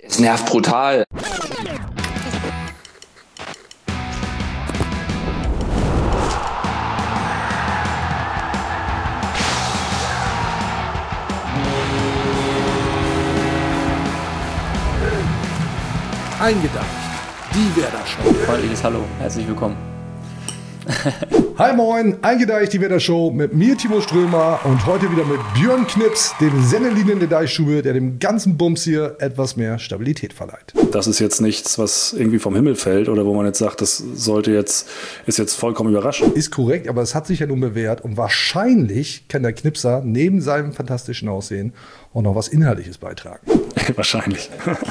Es nervt brutal. Eingedacht, die Werder Show. Freundliches Hallo, herzlich willkommen. Hi moin, Eingedacht, die Werder Show mit mir Timo Strömer und heute wieder mit Björn Knips, dem Sendelinien der Deichstube, der dem ganzen Bums hier etwas mehr Stabilität verleiht. Das ist jetzt nichts, was irgendwie vom Himmel fällt oder wo man jetzt sagt, das ist jetzt vollkommen überraschend. Ist korrekt, aber es hat sich ja nun bewährt und wahrscheinlich kann der Knipser neben seinem fantastischen Aussehen auch noch was Inhaltliches beitragen. Wahrscheinlich.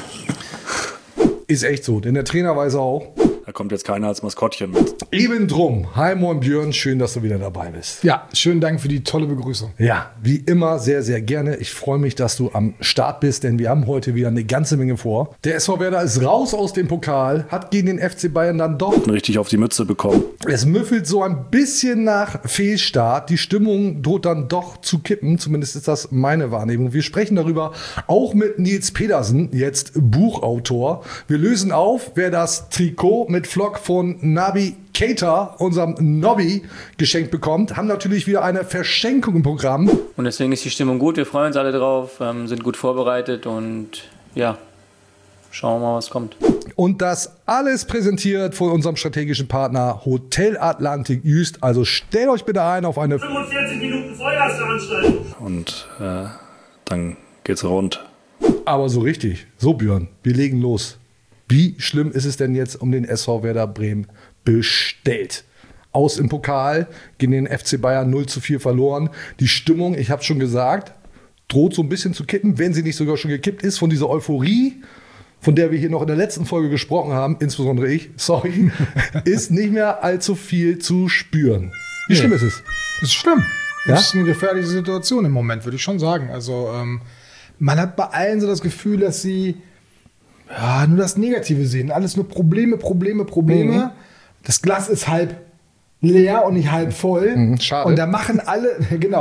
Ist echt so, denn der Trainer weiß auch. Da kommt jetzt keiner als Maskottchen mit. Eben drum. Hi moin Björn, schön, dass du wieder dabei bist. Ja, schönen Dank für die tolle Begrüßung. Ja, wie immer sehr, sehr gerne. Ich freue mich, dass du am Start bist, denn wir haben heute wieder eine ganze Menge vor. Der SV Werder ist raus aus dem Pokal, hat gegen den FC Bayern dann doch Richtig auf die Mütze bekommen. Es müffelt so ein bisschen nach Fehlstart. Die Stimmung droht dann doch zu kippen. Zumindest ist das meine Wahrnehmung. Wir sprechen darüber auch mit Nils Pedersen, jetzt Buchautor. Wir lösen auf, wer das Trikot mit Flock von Naby Keita, unserem Nobby, geschenkt bekommt. Haben natürlich wieder eine Verschenkung im Programm. Und deswegen ist die Stimmung gut, wir freuen uns alle drauf, sind gut vorbereitet und ja, schauen wir mal, was kommt. Und das alles präsentiert von unserem strategischen Partner Hotel Atlantik Jüst. Also stellt euch bitte ein auf eine 45 Minuten Feuerveranstaltung. Und dann geht's rund. Aber so richtig. So Björn, wir legen los. Wie schlimm ist es denn jetzt um den SV Werder Bremen bestellt? Aus im Pokal, gegen den FC Bayern 0:4 verloren. Die Stimmung, ich habe schon gesagt, droht so ein bisschen zu kippen, wenn sie nicht sogar schon gekippt ist von dieser Euphorie, von der wir hier noch in der letzten Folge gesprochen haben, insbesondere ich, sorry, ist nicht mehr allzu viel zu spüren. Wie schlimm ist es? Das ist schlimm. Ja? Das ist eine gefährliche Situation im Moment, würde ich schon sagen. Also man hat bei allen so das Gefühl, dass sie nur das Negative sehen. Alles nur Probleme. Mhm. Das Glas ist halb leer und nicht halb voll. Schade. Und da machen alle,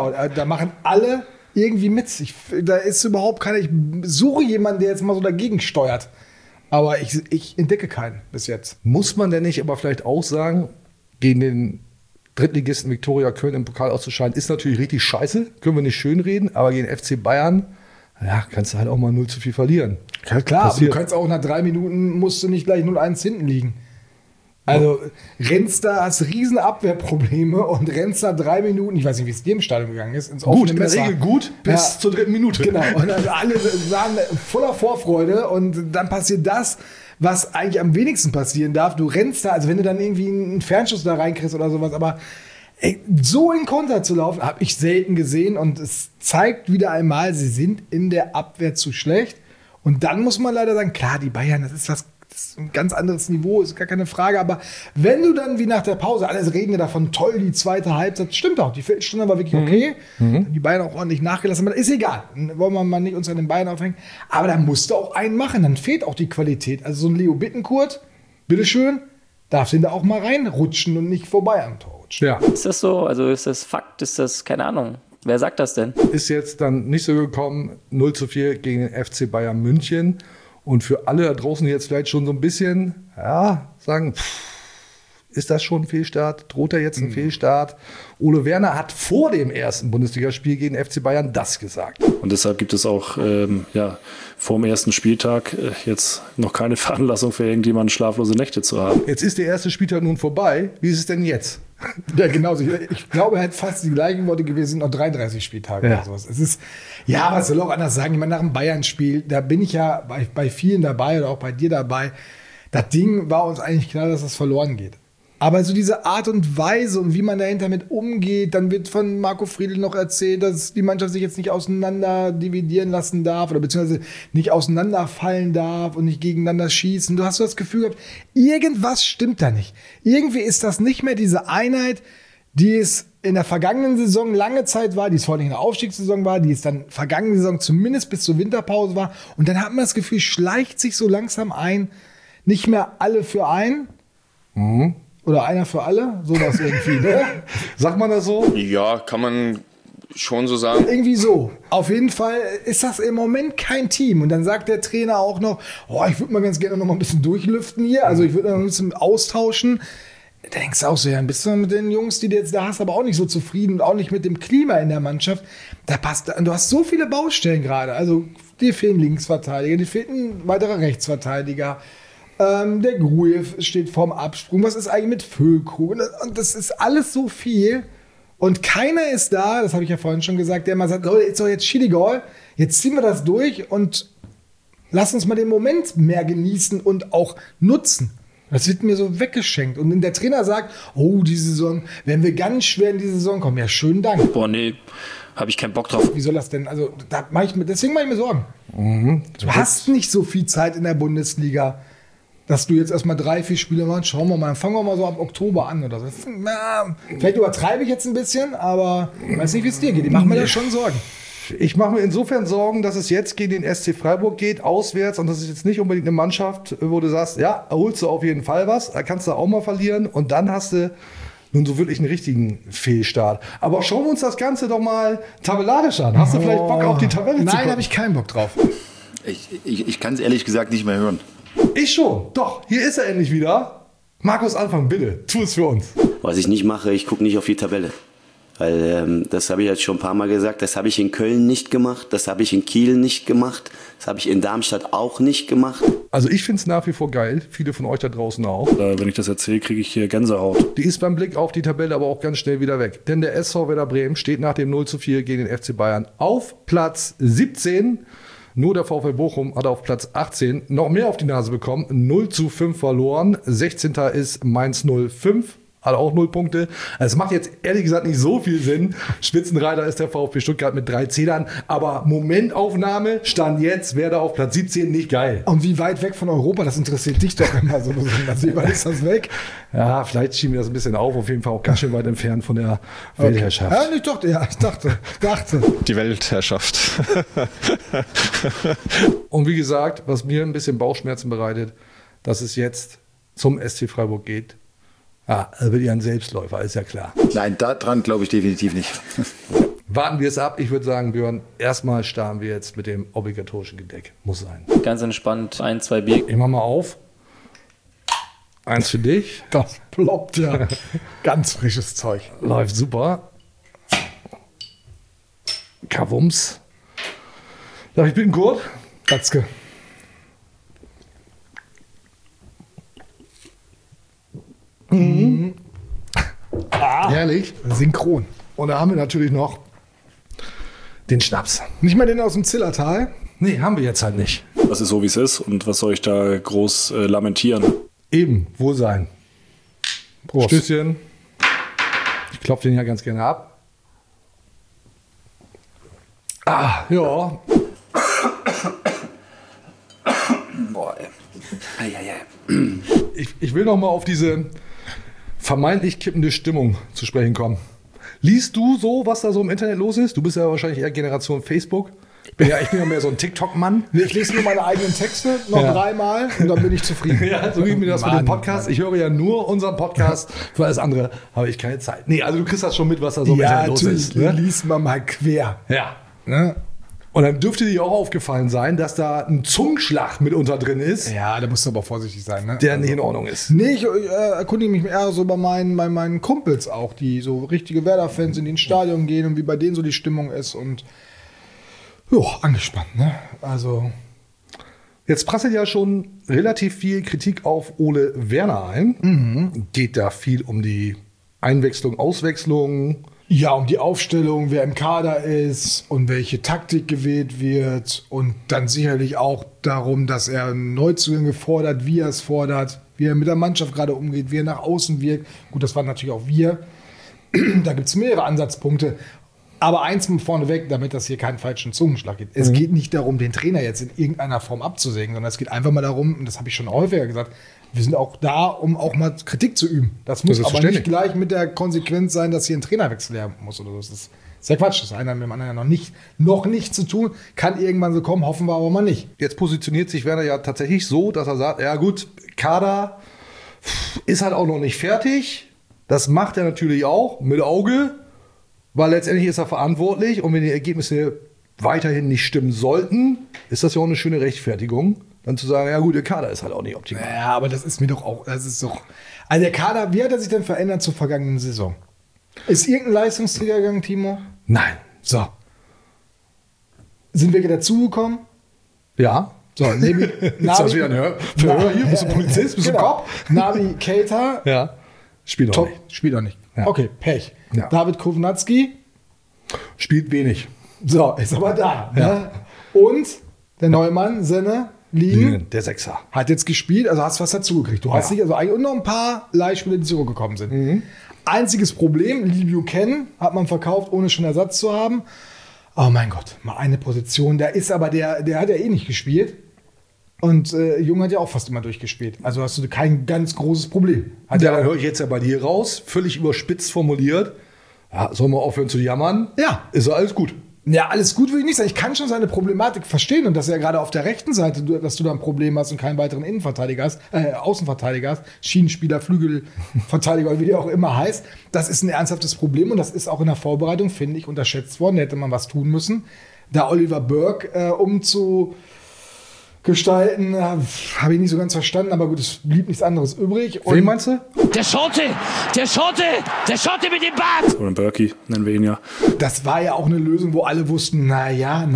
irgendwie mit. Da ist überhaupt keiner. Ich suche jemanden, der jetzt mal so dagegen steuert. Aber ich entdecke keinen bis jetzt. Muss man denn nicht aber vielleicht auch sagen, gegen den Drittligisten Viktoria Köln im Pokal auszuscheiden, ist natürlich richtig scheiße, können wir nicht schönreden, aber gegen FC Bayern, ja, kannst du halt auch mal 0:4 verlieren. Ja, klar, aber du Passiert. kannst auch nach 3 Minuten, musst du nicht gleich 0-1 hinten liegen. Also rennst da, hast riesen Abwehrprobleme und rennst da 3 Minuten, ich weiß nicht, wie es dir im Stadion gegangen ist, ins Gut, offene in der Messer. Regel gut, bis zur 3. Minute. Genau, und dann alle waren voller Vorfreude und dann passiert das, was eigentlich am wenigsten passieren darf. Du rennst da, also wenn du dann irgendwie einen Fernschuss da reinkriegst oder sowas, aber so in Konter zu laufen, habe ich selten gesehen und es zeigt wieder einmal, sie sind in der Abwehr zu schlecht. Und dann muss man leider sagen, klar, die Bayern, das ist ein ganz anderes Niveau, ist gar keine Frage. Aber wenn du dann wie nach der Pause, alles reden ja davon, toll, die zweite Halbzeit, stimmt auch, die Viertelstunde war wirklich okay. Die Bayern auch ordentlich nachgelassen, aber ist egal. Wollen wir mal nicht uns an den Bayern aufhängen. Aber da musst du auch einen machen, dann fehlt auch die Qualität. Also so ein Leo Bittencourt, bitteschön, darf den da auch mal reinrutschen und nicht vorbei am Tor rutschen. Ja, Ist das so? Also ist das Fakt? Ist das, keine Ahnung. Wer sagt das denn? ist jetzt dann nicht so gekommen, 0:4 gegen den FC Bayern München. Und für alle da draußen, die jetzt vielleicht schon so ein bisschen, sagen, ist das schon ein Fehlstart? Droht da jetzt ein Fehlstart? Ole Werner hat vor dem ersten Bundesligaspiel gegen den FC Bayern das gesagt. Und deshalb gibt es auch vor dem ersten Spieltag jetzt noch keine Veranlassung für irgendjemanden, schlaflose Nächte zu haben. Jetzt ist der erste Spieltag nun vorbei. Wie ist es denn jetzt? Ja, genau. Ich glaube, er hat fast die gleichen Worte gewesen, sind noch 33 Spieltage Ja. oder sowas. Es ist, ja, was soll auch anders sagen? Ich meine, nach dem Bayern-Spiel, da bin ich ja bei vielen dabei oder auch bei dir dabei. Das Ding war uns eigentlich klar, dass das verloren geht. Aber so diese Art und Weise und wie man dahinter mit umgeht, dann wird von Marco Friedl noch erzählt, dass die Mannschaft sich jetzt nicht auseinander dividieren lassen darf oder beziehungsweise nicht auseinanderfallen darf und nicht gegeneinander schießen. Du hast so das Gefühl gehabt, irgendwas stimmt da nicht. Irgendwie ist das nicht mehr diese Einheit, die es in der vergangenen Saison lange Zeit war, die es vor allem in der Aufstiegssaison war, die es dann vergangene Saison zumindest bis zur Winterpause war. Und dann hat man das Gefühl, schleicht sich so langsam ein, nicht mehr alle für einen. Oder einer für alle, sowas irgendwie, ne? Sagt man das so? Ja, kann man schon so sagen. Irgendwie so. Auf jeden Fall ist das im Moment kein Team. Und dann sagt der Trainer auch noch, ich würde mal ganz gerne noch mal ein bisschen durchlüften hier. Also ich würde noch ein bisschen austauschen. Da denkst du auch so, ja, dann bist du mit den Jungs, die du jetzt da hast, aber auch nicht so zufrieden und auch nicht mit dem Klima in der Mannschaft. Da passt, du hast so viele Baustellen gerade. Also dir fehlen Linksverteidiger, dir fehlt ein weiterer Rechtsverteidiger. Der Grujew steht vorm Absprung. Was ist eigentlich mit Füllkrug? Und das ist alles so viel. Und keiner ist da, das habe ich ja vorhin schon gesagt, der mal sagt, Leute, ist doch jetzt Schiedigol, jetzt ziehen wir das durch und lass uns mal den Moment mehr genießen und auch nutzen. Das wird mir so weggeschenkt. Und wenn der Trainer sagt, diese Saison, werden wir ganz schwer in die Saison kommen, ja, schönen Dank. Boah, nee, habe ich keinen Bock drauf. Wie soll das denn? Also, deswegen mache ich mir Sorgen. Du hast nicht so viel Zeit in der Bundesliga, dass du jetzt erstmal 3-4 Spiele machst. Schauen wir mal, dann fangen wir mal so ab Oktober an oder so. Vielleicht übertreibe ich jetzt ein bisschen, aber ich weiß nicht, wie es dir geht. Ich mache mir da schon Sorgen. Ich mache mir insofern Sorgen, dass es jetzt gegen den SC Freiburg geht, auswärts. Und das ist jetzt nicht unbedingt eine Mannschaft, wo du sagst, ja, holst du auf jeden Fall was. Da kannst du auch mal verlieren. Und dann hast du nun so wirklich einen richtigen Fehlstart. Aber schauen wir uns das Ganze doch mal tabellarisch an. Hast du vielleicht Bock auf die Tabelle zu gucken? Nein, habe ich keinen Bock drauf. Ich kann es ehrlich gesagt nicht mehr hören. Ich schon. Doch, hier ist er endlich wieder. Markus Anfang, bitte, tu es für uns. Was ich nicht mache, ich gucke nicht auf die Tabelle. Weil das habe ich jetzt schon ein paar Mal gesagt, das habe ich in Köln nicht gemacht, das habe ich in Kiel nicht gemacht, das habe ich in Darmstadt auch nicht gemacht. Also ich finde es nach wie vor geil, viele von euch da draußen auch. Wenn ich das erzähle, kriege ich hier Gänsehaut. Die ist beim Blick auf die Tabelle aber auch ganz schnell wieder weg. Denn der SV Werder Bremen steht nach dem 0:4 gegen den FC Bayern auf Platz 17. Nur der VfL Bochum hat auf Platz 18 noch mehr auf die Nase bekommen. 0:5 verloren. 16. ist Mainz 05. Hat auch 0 Punkte. Es macht jetzt ehrlich gesagt nicht so viel Sinn. Spitzenreiter ist der VfB Stuttgart mit 3 Zählern. Aber Momentaufnahme, Stand jetzt, Werder auf Platz 17, nicht geil. Und wie weit weg von Europa, das interessiert dich doch immer so besonders. Wie weit ist das weg? Ja, vielleicht schieben wir das ein bisschen auf. Auf jeden Fall auch ganz schön weit entfernt von der Weltherrschaft. Ja, ich dachte. Die Weltherrschaft. Und wie gesagt, was mir ein bisschen Bauchschmerzen bereitet, dass es jetzt zum SC Freiburg geht. Ah, er wird ja ein Selbstläufer, ist ja klar. Nein, daran glaube ich definitiv nicht. Warten wir es ab. Ich würde sagen, Björn, erstmal starten wir jetzt mit dem obligatorischen Gedeck. Muss sein. Ganz entspannt, 1, 2 Bier. Ich mach mal auf. 1 für dich. Das ploppt ja. Ganz frisches Zeug. Läuft super. Kavums. Darf ich bitten, Kurt? Katzke. Herrlich. Synchron. Und da haben wir natürlich noch den Schnaps. Nicht mal den aus dem Zillertal? Nee, haben wir jetzt halt nicht. Das ist so, wie es ist. Und was soll ich da groß lamentieren? Eben, Wohlsein. Prost. Stößchen. Ich klopfe den ja ganz gerne ab. Ah, ja. Boah, ey. Ich will noch mal auf diese vermeintlich kippende Stimmung zu sprechen kommen. Liest du so, was da so im Internet los ist? Du bist ja wahrscheinlich eher Generation Facebook. Ich bin ja mehr so ein TikTok-Mann. Nee, ich lese nur meine eigenen Texte noch 3-mal und dann bin ich zufrieden. Ja, so geht mir das mit dem Podcast. Ich höre ja nur unseren Podcast. Für alles andere habe ich keine Zeit. Nee, also du kriegst das schon mit, was da so im Internet los ist. Ja, liest man mal quer. Ja. Ne? Und dann dürfte dir auch aufgefallen sein, dass da ein Zungenschlag mitunter drin ist, Ja, da musst du aber vorsichtig sein. Ne? der nicht in Ordnung ist. Nee, ich erkundige mich eher so bei meinen Kumpels auch, die so richtige Werder-Fans sind, die ins Stadion gehen und wie bei denen so die Stimmung ist und angespannt, ne? Also. Jetzt prasselt ja schon relativ viel Kritik auf Ole Werner ein. Geht da viel um die Einwechslung, Auswechslung. Ja, um die Aufstellung, wer im Kader ist und welche Taktik gewählt wird und dann sicherlich auch darum, dass er Neuzugänge fordert, wie er es fordert, wie er mit der Mannschaft gerade umgeht, wie er nach außen wirkt. Gut, das waren natürlich auch wir. Da gibt es mehrere Ansatzpunkte. Aber eins vorneweg, damit das hier keinen falschen Zungenschlag gibt. Es geht nicht darum, den Trainer jetzt in irgendeiner Form abzusägen, sondern es geht einfach mal darum, und das habe ich schon häufiger gesagt, wir sind auch da, um auch mal Kritik zu üben. Das muss aber nicht gleich mit der Konsequenz sein, dass hier ein Trainerwechsel her muss oder so. Das ist ja Quatsch. Das eine hat mit dem anderen ja noch nicht zu tun. Kann irgendwann so kommen, hoffen wir aber mal nicht. Jetzt positioniert sich Werner ja tatsächlich so, dass er sagt, ja gut, Kader ist halt auch noch nicht fertig. Das macht er natürlich auch mit Auge weil letztendlich ist er verantwortlich und wenn die Ergebnisse weiterhin nicht stimmen sollten, ist das ja auch eine schöne Rechtfertigung, dann zu sagen, ja gut, der Kader ist halt auch nicht optimal. Ja, aber das ist mir doch auch, das ist doch. Also der Kader, wie hat er sich denn verändert zur vergangenen Saison? Ist irgendein Leistungsträger gegangen, Timo? Nein. So. Sind welche dazugekommen? Ja. So, Nabi, Ist das wieder ein Verhör hier? Bist du Polizist? Bist du Cop? Nabi Keita. Ja. Spielt auch Top. nicht. Spielt auch nicht. Ja. Okay, Pech. Ja. David Kovnatski. Spielt wenig. So, ist aber da. Ja. Ne? Und der Neumann, Senne, Liegen, Der Sechser. hat jetzt gespielt, also hast was dazugekriegt. Du hast nicht, also eigentlich und noch ein paar Leihspieler, die zurückgekommen sind. Einziges Problem, Lee Buchanan hat man verkauft, ohne schon Ersatz zu haben. Oh mein Gott, mal eine Position. Der ist aber, der hat ja eh nicht gespielt. Und Jung hat ja auch fast immer durchgespielt. Also hast du kein ganz großes Problem. Ja, dann höre ich jetzt ja bei dir raus, völlig überspitzt formuliert. Ja, sollen wir aufhören zu jammern? Ja. Ist ja alles gut. Ja, alles gut will ich nicht sagen. Ich kann schon seine Problematik verstehen und dass er gerade auf der rechten Seite, dass du da ein Problem hast und keinen weiteren Innenverteidiger hast, Außenverteidiger hast, Schienenspieler, Flügelverteidiger, wie der auch immer heißt. Das ist ein ernsthaftes Problem und das ist auch in der Vorbereitung, finde ich, unterschätzt worden. Da hätte man was tun müssen. Da Oliver Burke umzugestalten, habe ich nicht so ganz verstanden, aber gut, es blieb nichts anderes übrig. Wen meinst du? Der Schotte mit dem Bart. Oder Berkey, nennen wir ihn ja. Das war ja auch eine Lösung, wo alle wussten, naja.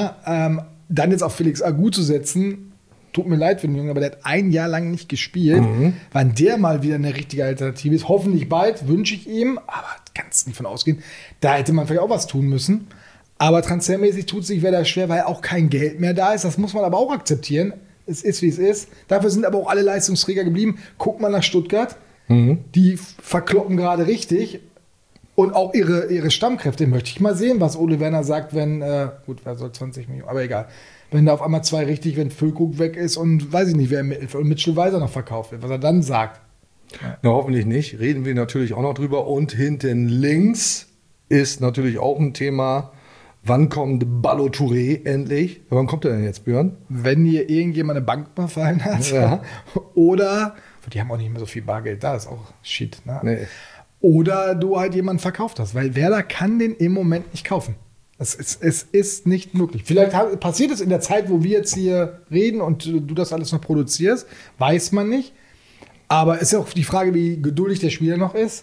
Dann jetzt auf Felix Agu zu setzen, tut mir leid für den Jungen, aber der hat ein Jahr lang nicht gespielt. Wann der mal wieder eine richtige Alternative ist, hoffentlich bald, wünsche ich ihm, aber kannst nicht von ausgehen. Da hätte man vielleicht auch was tun müssen. Aber transfermäßig tut sich wieder schwer, weil auch kein Geld mehr da ist. Das muss man aber auch akzeptieren. Es ist, wie es ist. Dafür sind aber auch alle Leistungsträger geblieben. Guck mal nach Stuttgart. Die verkloppen gerade richtig. Und auch ihre Stammkräfte möchte ich mal sehen, was Ole Werner sagt, wenn, gut, wer soll 20 Millionen, aber egal. Wenn da auf einmal zwei richtig, wenn Füllkrug weg ist und weiß ich nicht, wer und Mitchell Weiser noch verkauft wird, was er dann sagt. Na, hoffentlich nicht. Reden wir natürlich auch noch drüber. Und hinten links ist natürlich auch ein Thema. Wann kommt Ballo Touré endlich? Wann kommt er denn jetzt, Björn? Wenn hier irgendjemand eine Bank überfallen hat. Ja. Oder, die haben auch nicht mehr so viel Bargeld da, ist auch Shit. Ne? Nee. Oder du halt jemanden verkauft hast, weil Werder kann den im Moment nicht kaufen. Es ist nicht möglich. Vielleicht passiert es in der Zeit, wo wir jetzt hier reden und du das alles noch produzierst, weiß man nicht. Aber es ist ja auch die Frage, wie geduldig der Spieler noch ist.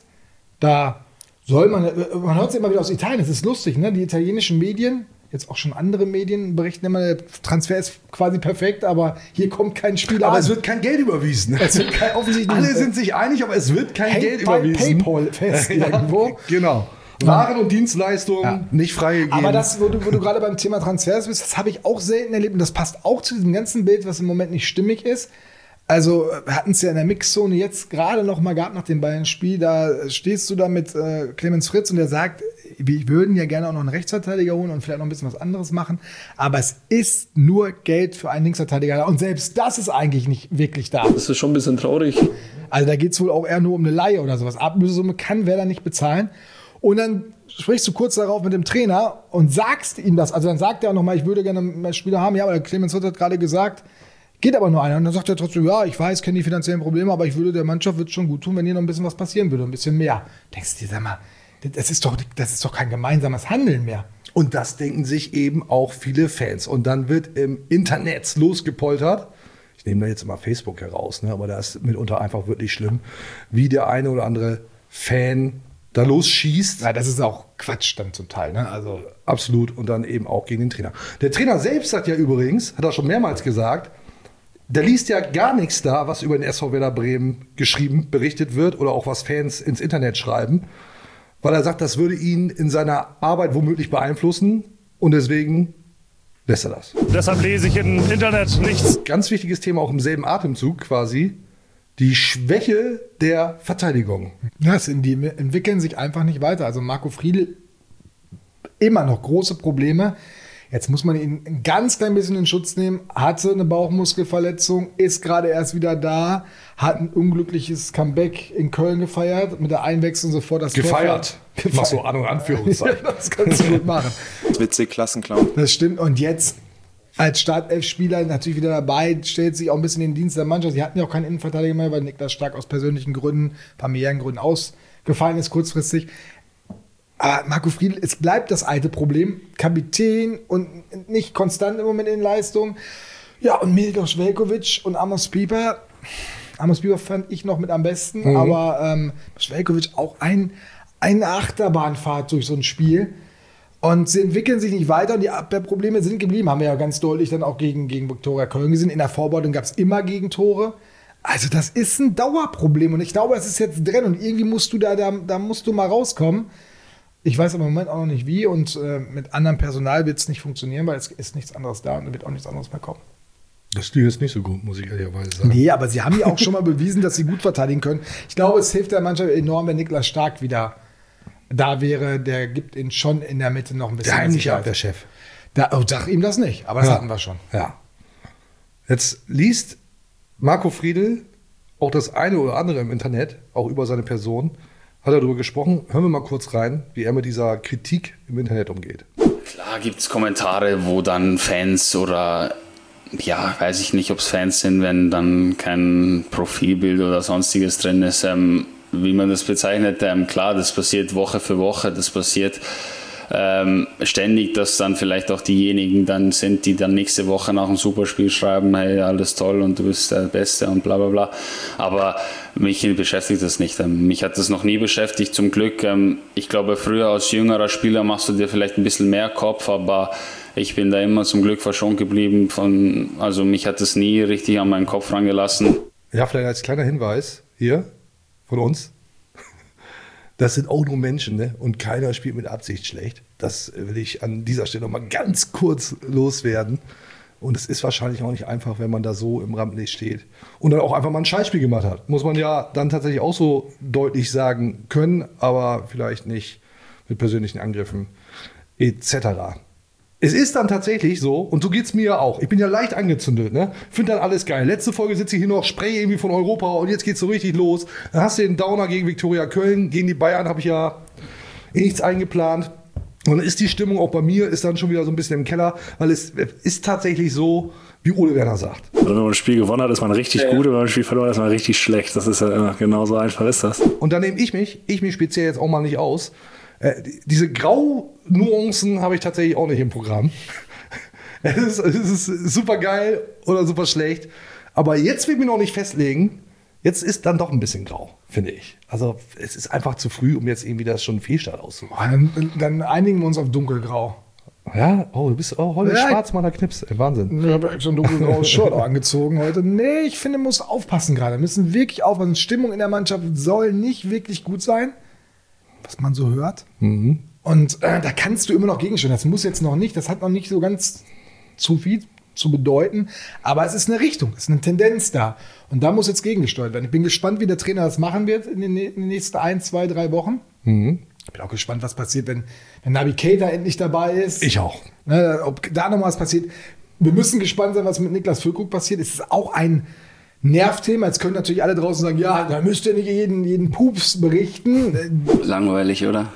Da soll man hört es immer wieder aus Italien, das ist lustig, ne? Die italienischen Medien, jetzt auch schon andere Medien berichten immer, der Transfer ist quasi perfekt, aber hier kommt kein Spieler Aber an. es wird kein Geld überwiesen. Es wird offensichtlich Alle sind sich einig, aber es wird kein Geld überwiesen. PayPal fest irgendwo. Genau. Waren und Dienstleistungen nicht freigegeben. Aber das, wo du gerade beim Thema Transfers bist, das habe ich auch selten erlebt und das passt auch zu diesem ganzen Bild, was im Moment nicht stimmig ist. Also wir hatten es ja in der Mixzone jetzt gerade noch mal gehabt nach dem Bayern-Spiel, da stehst du da mit Clemens Fritz und der sagt, wir würden ja gerne auch noch einen Rechtsverteidiger holen und vielleicht noch ein bisschen was anderes machen, aber es ist nur Geld für einen Linksverteidiger da und selbst das ist eigentlich nicht wirklich da. Das ist schon ein bisschen traurig. Also da geht es wohl auch eher nur um eine Leihe oder sowas. Ablösesumme kann Werder nicht bezahlen. Und dann sprichst du kurz darauf mit dem Trainer und sagst ihm das. Also dann sagt er auch nochmal, ich würde gerne mehr Spieler haben. Ja, aber der Clemens Fritz hat gerade gesagt, geht aber nur einer. Und dann sagt er trotzdem, ja, ich weiß, kenne die finanziellen Probleme, aber ich würde der Mannschaft wird schon gut tun, wenn hier noch ein bisschen was passieren würde, ein bisschen mehr. Denkst du dir, sag mal, das ist doch kein gemeinsames Handeln mehr. Und das denken sich eben auch viele Fans. Und dann wird im Internet losgepoltert. Ich nehme da jetzt mal Facebook heraus, ne? Aber das ist mitunter einfach wirklich schlimm, wie der eine oder andere Fan da losschießt. Ja, das ist auch Quatsch dann zum Teil, ne? Also absolut. Und dann eben auch gegen den Trainer. Der Trainer selbst hat ja übrigens, hat er schon mehrmals gesagt, der liest ja gar nichts da, was über den SV Werder Bremen geschrieben, berichtet wird oder auch was Fans ins Internet schreiben, weil er sagt, das würde ihn in seiner Arbeit womöglich beeinflussen und deswegen lässt er das. Deshalb lese ich im Internet nichts. Ganz wichtiges Thema auch im selben Atemzug quasi, die Schwäche der Verteidigung. Ja, die entwickeln sich einfach nicht weiter. Also Marco Friedl immer noch große Probleme. Jetzt muss man ihn ein ganz klein bisschen in Schutz nehmen. Hatte eine Bauchmuskelverletzung, ist gerade erst wieder da, hat ein unglückliches Comeback in Köln gefeiert, mit der Einwechslung sofort das Gefeiert. Mach so An- und Anführungszeichen. Das kannst du gut machen. Witzig, Klassenclown. Das stimmt. Und jetzt als Startelf-Spieler natürlich wieder dabei, stellt sich auch ein bisschen in den Dienst der Mannschaft. Sie hatten ja auch keinen Innenverteidiger mehr, weil Niklas Stark aus persönlichen Gründen, familiären Gründen ausgefallen ist kurzfristig. Aber Marco Friedl, es bleibt das alte Problem. Kapitän und nicht konstant im Moment in Leistung. Ja, und Mildos Veljković und Amos Pieper. Amos Pieper fand ich noch mit am besten, aber Veljković auch eine Achterbahnfahrt durch so ein Spiel. Und sie entwickeln sich nicht weiter und die Abwehrprobleme sind geblieben. Haben wir ja ganz deutlich dann auch gegen Viktoria Köln gesehen. In der Vorbereitung gab es immer Gegentore. Also das ist ein Dauerproblem und ich glaube, es ist jetzt drin und irgendwie musst du da musst du mal rauskommen. Ich weiß aber im Moment auch noch nicht wie und mit anderem Personal wird es nicht funktionieren, weil es ist nichts anderes da und wird auch nichts anderes mehr kommen. Das Stil ist nicht so gut, muss ich ehrlicherweise sagen. Nee, aber sie haben ja auch schon mal bewiesen, dass sie gut verteidigen können. Ich glaube, es hilft der Mannschaft enorm, wenn Niklas Stark wieder da wäre. Der gibt ihnen schon in der Mitte noch ein bisschen. Der heimliche Abwehrchef. Sag ihm das nicht, aber das hatten wir schon. Ja. Jetzt liest Marco Friedl auch das eine oder andere im Internet, auch über seine Person. Hat er darüber gesprochen. Hören wir mal kurz rein, wie er mit dieser Kritik im Internet umgeht. Klar gibt es Kommentare, wo dann Fans oder, ja, weiß ich nicht, ob es Fans sind, wenn dann kein Profilbild oder sonstiges drin ist, wie man das bezeichnet. Klar, das passiert Woche für Woche, das passiert ständig, dass dann vielleicht auch diejenigen dann sind, die dann nächste Woche nach einem Superspiel schreiben, hey, alles toll und du bist der Beste und bla bla bla. Aber mich beschäftigt das nicht. Mich hat das noch nie beschäftigt, zum Glück. Ich glaube, früher als jüngerer Spieler machst du dir vielleicht ein bisschen mehr Kopf, aber ich bin da immer zum Glück verschont geblieben. Also mich hat das nie richtig an meinen Kopf rangelassen. Ja, vielleicht als kleiner Hinweis hier von uns. Das sind auch nur Menschen, ne? Und keiner spielt mit Absicht schlecht. Das will ich an dieser Stelle nochmal ganz kurz loswerden. Und es ist wahrscheinlich auch nicht einfach, wenn man da so im Rampenlicht steht und dann auch einfach mal ein Scheißspiel gemacht hat. Muss man ja dann tatsächlich auch so deutlich sagen können, aber vielleicht nicht mit persönlichen Angriffen etc. Es ist dann tatsächlich so, und so geht es mir ja auch. Ich bin ja leicht angezündet, ne? Finde dann alles geil. Letzte Folge sitze ich hier noch, spreche irgendwie von Europa und jetzt geht's so richtig los. Dann hast du den Downer gegen Viktoria Köln, gegen die Bayern habe ich ja nichts eingeplant. Und dann ist die Stimmung auch bei mir, ist dann schon wieder so ein bisschen im Keller, weil es ist tatsächlich so, wie Ole Werner sagt. Also wenn man ein Spiel gewonnen hat, ist man richtig gut, und wenn man ein Spiel verloren hat, ist man richtig schlecht. Das ist ja genauso einfach ist das. Und da nehme ich mich speziell jetzt auch mal nicht aus. Diese Grau-Nuancen habe ich tatsächlich auch nicht im Programm. Es ist super geil oder super schlecht. Aber jetzt will ich mich noch nicht festlegen. Jetzt ist dann doch ein bisschen grau, finde ich. Also es ist einfach zu früh, um jetzt irgendwie das schon Fehlstart auszumachen. Dann einigen wir uns auf dunkelgrau. Ja, du bist heute Schwarzmaler Knips. Wahnsinn. Ich habe schon ein dunkelgraues Shirt angezogen heute. Nee, ich finde, muss aufpassen gerade. Wir müssen wirklich aufpassen. Stimmung in der Mannschaft soll nicht wirklich gut sein, was man so hört. Mhm. Und da kannst du immer noch gegensteuern. Das muss jetzt noch nicht, das hat noch nicht so ganz zu viel zu bedeuten. Aber es ist eine Richtung, es ist eine Tendenz da. Und da muss jetzt gegengesteuert werden. Ich bin gespannt, wie der Trainer das machen wird in den nächsten 1, 2, 3 Wochen. Mhm. Ich bin auch gespannt, was passiert, wenn Naby Keita endlich dabei ist. Ich auch. Ne, ob da noch was passiert. Wir müssen gespannt sein, was mit Niklas Füllkrug passiert. Es ist auch ein Nervthema. Jetzt können natürlich alle draußen sagen, ja, da müsst ihr nicht jeden Pups berichten. Langweilig, oder?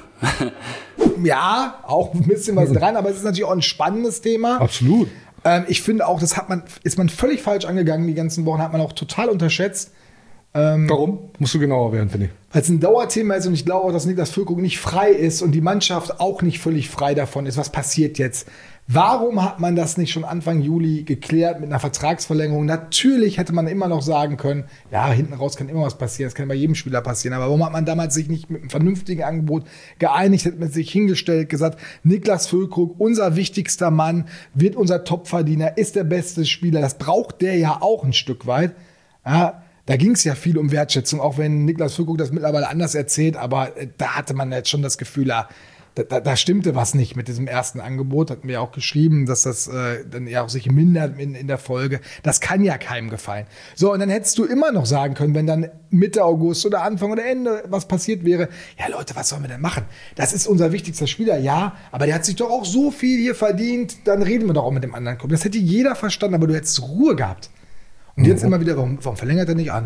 Ja, auch ein bisschen was dran, aber es ist natürlich auch ein spannendes Thema. Absolut. Ich finde auch, ist man völlig falsch angegangen die ganzen Wochen, hat man auch total unterschätzt. Warum? Musst du genauer werden, finde ich. Weil es ein Dauerthema ist und ich glaube auch, dass Niklas Füllkrug nicht frei ist und die Mannschaft auch nicht völlig frei davon ist. Was passiert jetzt? Warum hat man das nicht schon Anfang Juli geklärt mit einer Vertragsverlängerung? Natürlich hätte man immer noch sagen können, ja, hinten raus kann immer was passieren, das kann bei jedem Spieler passieren. Aber warum hat man damals sich nicht mit einem vernünftigen Angebot geeinigt, hat man sich hingestellt, gesagt, Niklas Füllkrug, unser wichtigster Mann, wird unser Topverdiener, ist der beste Spieler. Das braucht der ja auch ein Stück weit. Ja, da ging es ja viel um Wertschätzung, auch wenn Niklas Füllkrug das mittlerweile anders erzählt, aber da hatte man jetzt schon das Gefühl, da stimmte was nicht mit diesem ersten Angebot. Hatten wir ja auch geschrieben, dass das dann ja auch sich mindert in der Folge. Das kann ja keinem gefallen. So, und dann hättest du immer noch sagen können, wenn dann Mitte August oder Anfang oder Ende was passiert wäre, ja Leute, was sollen wir denn machen? Das ist unser wichtigster Spieler, ja, aber der hat sich doch auch so viel hier verdient, dann reden wir doch auch mit dem anderen Club. Das hätte jeder verstanden, aber du hättest Ruhe gehabt. Und jetzt immer wieder, warum verlängert er nicht?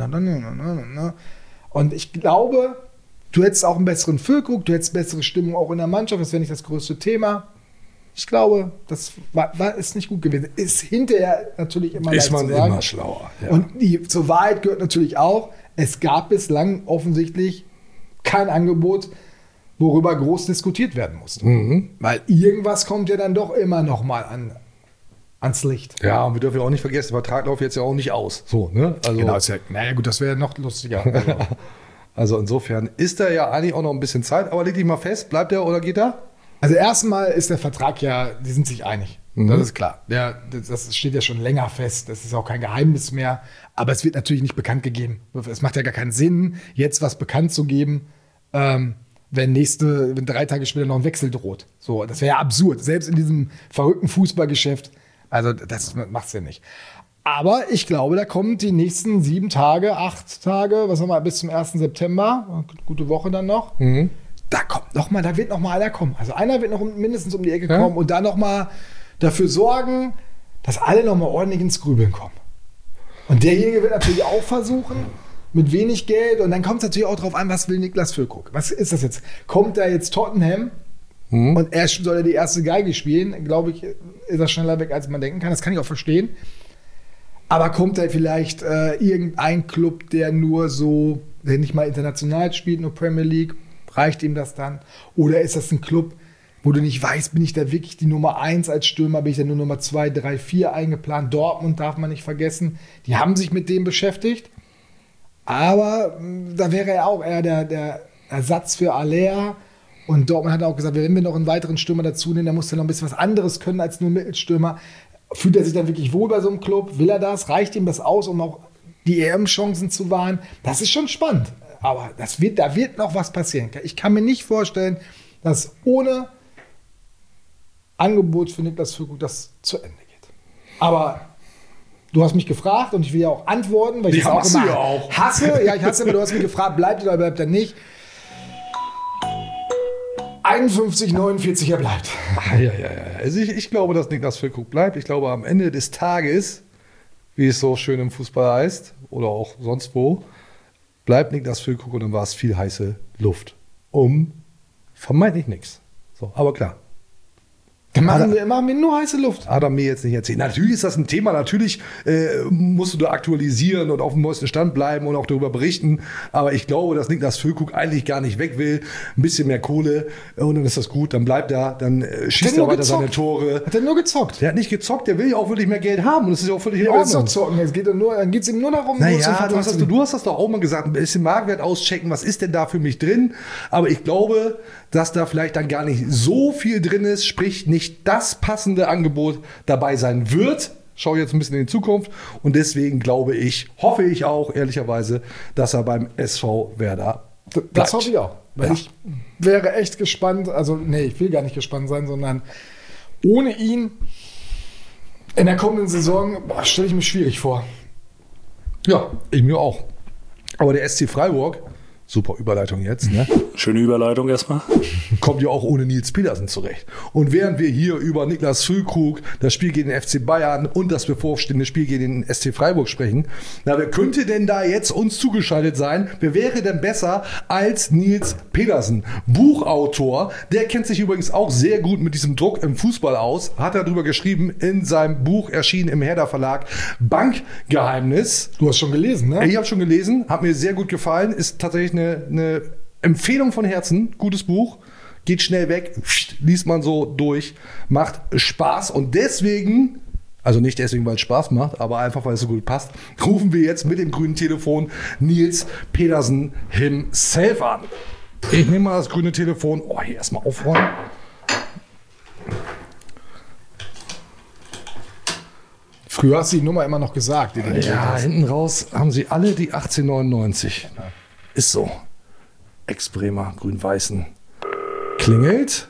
Und ich glaube, du hättest auch einen besseren Füllkrug, du hättest bessere Stimmung auch in der Mannschaft, das wäre nicht das größte Thema. Ich glaube, das ist nicht gut gewesen. Ist hinterher natürlich immer ist man zu sagen. Immer schlauer. Ja. Und zur Wahrheit gehört natürlich auch, es gab bislang offensichtlich kein Angebot, worüber groß diskutiert werden musste. Weil irgendwas kommt ja dann doch immer noch mal ans Licht. Ja, und wir dürfen ja auch nicht vergessen, der Vertrag läuft jetzt ja auch nicht aus. So, ne? Also, Genau, naja gut, das wäre noch lustiger. Also insofern ist da ja eigentlich auch noch ein bisschen Zeit, aber leg dich mal fest, bleibt er oder geht er? Also erstmal ist der Vertrag ja, die sind sich einig. Das ist klar. Das steht ja schon länger fest. Das ist auch kein Geheimnis mehr. Aber es wird natürlich nicht bekannt gegeben. Es macht ja gar keinen Sinn, jetzt was bekannt zu geben, wenn 3 Tage später noch ein Wechsel droht. So, das wäre ja absurd. Selbst in diesem verrückten Fußballgeschäft. Also das macht's ja nicht. Aber ich glaube, da kommt die nächsten 7 Tage, 8 Tage, was haben wir, bis zum 1. September, gute Woche dann noch. Da wird noch mal einer kommen. Also einer wird noch mindestens um die Ecke kommen und dann noch mal dafür sorgen, dass alle noch mal ordentlich ins Grübeln kommen. Und derjenige wird natürlich auch versuchen, mit wenig Geld, und dann kommt es natürlich auch drauf an, was will Niklas Füllkrug? Was ist das jetzt? Kommt da jetzt Tottenham und soll er die erste Geige spielen? Glaube ich, ist er schneller weg, als man denken kann. Das kann ich auch verstehen. Aber kommt da vielleicht irgendein Club, der nicht mal international spielt, nur Premier League? Reicht ihm das dann? Oder ist das ein Club, wo du nicht weißt, bin ich da wirklich die Nummer 1 als Stürmer, bin ich da nur Nummer 2, 3, 4 eingeplant? Dortmund darf man nicht vergessen. Die haben sich mit dem beschäftigt. Aber da wäre er auch eher der Ersatz für Aller. Und Dortmund hat auch gesagt, wenn wir noch einen weiteren Stürmer dazu nehmen, dann muss er noch ein bisschen was anderes können als nur Mittelstürmer. Fühlt er sich dann wirklich wohl bei so einem Club? Will er das? Reicht ihm das aus, um auch die EM-Chancen zu wahren? Das ist schon spannend. Aber da wird noch was passieren. Ich kann mir nicht vorstellen, dass ohne Angebot für Niklas Füllkrug das zu Ende geht. Aber du hast mich gefragt und ich will ja auch antworten, weil ich das auch immer hasse. Ja, ich hasse, aber du hast mich gefragt, bleibt er oder bleibt er nicht? 51,49, er bleibt. Ja. Also ich glaube, dass Niklas Füllkrug bleibt. Ich glaube, am Ende des Tages, wie es so schön im Fußball heißt, oder auch sonst wo, bleibt Niklas Füllkrug und dann war es viel heiße Luft. Vermeintlich nichts. So, aber klar. Dann machen wir nur heiße Luft. Hat er mir jetzt nicht erzählt. Natürlich ist das ein Thema, natürlich musst du da aktualisieren und auf dem neuesten Stand bleiben und auch darüber berichten. Aber ich glaube, dass Niklas Füllkrug eigentlich gar nicht weg will. Ein bisschen mehr Kohle und dann ist das gut. Dann bleibt er, dann schießt er weiter seine Tore. Hat er nur gezockt? Der hat nicht gezockt, der will ja auch wirklich mehr Geld haben. Und das ist ja auch völlig in Ordnung. Dann geht es ihm nur darum, du hast das doch auch mal gesagt, ein bisschen Marktwert auschecken, was ist denn da für mich drin? Aber ich glaube, dass da vielleicht dann gar nicht so viel drin ist, sprich nicht das passende Angebot dabei sein wird. Schaue jetzt ein bisschen in die Zukunft und deswegen hoffe ich auch ehrlicherweise, dass er beim SV Werder bleibt. Das hoffe ich auch. Weil ich wäre echt gespannt, ich will gar nicht gespannt sein, sondern ohne ihn in der kommenden Saison stelle ich mir schwierig vor. Ja, ich mir auch. Aber der SC Freiburg, super Überleitung jetzt, ne? Schöne Überleitung erstmal. Kommt ja auch ohne Nils Petersen zurecht. Und während wir hier über Niklas Füllkrug, das Spiel gegen den FC Bayern und das bevorstehende Spiel gegen den SC Freiburg sprechen, wer könnte denn da jetzt uns zugeschaltet sein? Wer wäre denn besser als Nils Petersen? Buchautor, der kennt sich übrigens auch sehr gut mit diesem Druck im Fußball aus, hat darüber geschrieben in seinem Buch, erschienen im Herder Verlag, Bankgeheimnis. Du hast schon gelesen, ne? Ich habe schon gelesen, hat mir sehr gut gefallen, ist tatsächlich eine Empfehlung von Herzen, gutes Buch, geht schnell weg, liest man so durch, macht Spaß und deswegen, also nicht deswegen, weil es Spaß macht, aber einfach, weil es so gut passt, rufen wir jetzt mit dem grünen Telefon Nils Petersen himself an. Ich nehme mal das grüne Telefon, hier erstmal aufräumen. Früher hast du die Nummer immer noch gesagt. Ja, hinten raus haben sie alle die 1899. Ist so. Ex-Bremer, Grün-Weißen. Klingelt.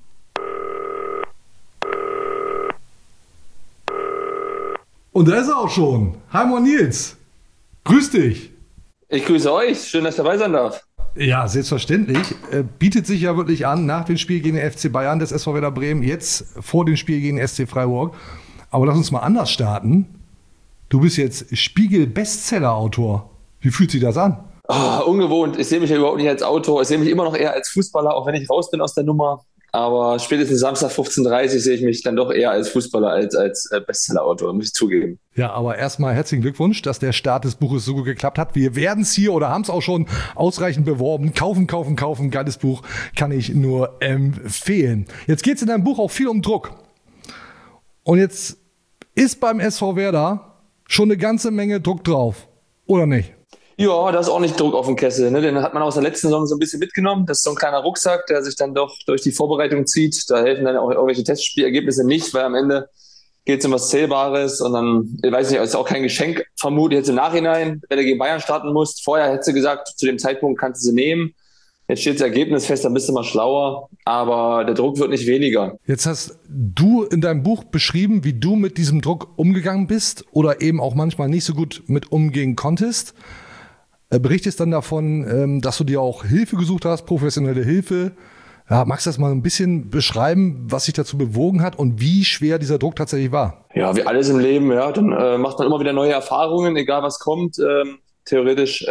Und da ist er auch schon. Hi, Moin Nils. Grüß dich. Ich grüße euch. Schön, dass ich dabei sein darf. Ja, selbstverständlich. Bietet sich ja wirklich an, nach dem Spiel gegen den FC Bayern, des SV Werder Bremen, jetzt vor dem Spiel gegen den SC Freiburg. Aber lass uns mal anders starten. Du bist jetzt Spiegel-Bestseller-Autor. Wie fühlt sich das an? Ungewohnt. Ich sehe mich ja überhaupt nicht als Autor. Ich sehe mich immer noch eher als Fußballer, auch wenn ich raus bin aus der Nummer. Aber spätestens Samstag 15:30 sehe ich mich dann doch eher als Fußballer als Bestsellerautor, muss ich zugeben. Ja, aber erstmal herzlichen Glückwunsch, dass der Start des Buches so gut geklappt hat. Wir werden es hier oder haben es auch schon ausreichend beworben. Kaufen. Geiles Buch, kann ich nur empfehlen. Jetzt geht es in deinem Buch auch viel um Druck. Und jetzt ist beim SV Werder schon eine ganze Menge Druck drauf, oder nicht? Ja, da ist auch nicht Druck auf dem Kessel. Ne? Den hat man aus der letzten Saison so ein bisschen mitgenommen. Das ist so ein kleiner Rucksack, der sich dann doch durch die Vorbereitung zieht. Da helfen dann auch irgendwelche Testspielergebnisse nicht, weil am Ende geht es um was Zählbares. Und dann, ich weiß nicht, ist auch kein Geschenk, vermute ich jetzt im Nachhinein, wenn du gegen Bayern starten musst. Vorher hättest du gesagt, zu dem Zeitpunkt kannst du sie nehmen. Jetzt steht das Ergebnis fest, dann bist du mal schlauer. Aber der Druck wird nicht weniger. Jetzt hast du in deinem Buch beschrieben, wie du mit diesem Druck umgegangen bist oder eben auch manchmal nicht so gut mit umgehen konntest. Berichtest dann davon, dass du dir auch Hilfe gesucht hast, professionelle Hilfe. Ja, magst du das mal ein bisschen beschreiben, was dich dazu bewogen hat und wie schwer dieser Druck tatsächlich war? Ja, wie alles im Leben, ja. Dann macht man immer wieder neue Erfahrungen, egal was kommt. Theoretisch,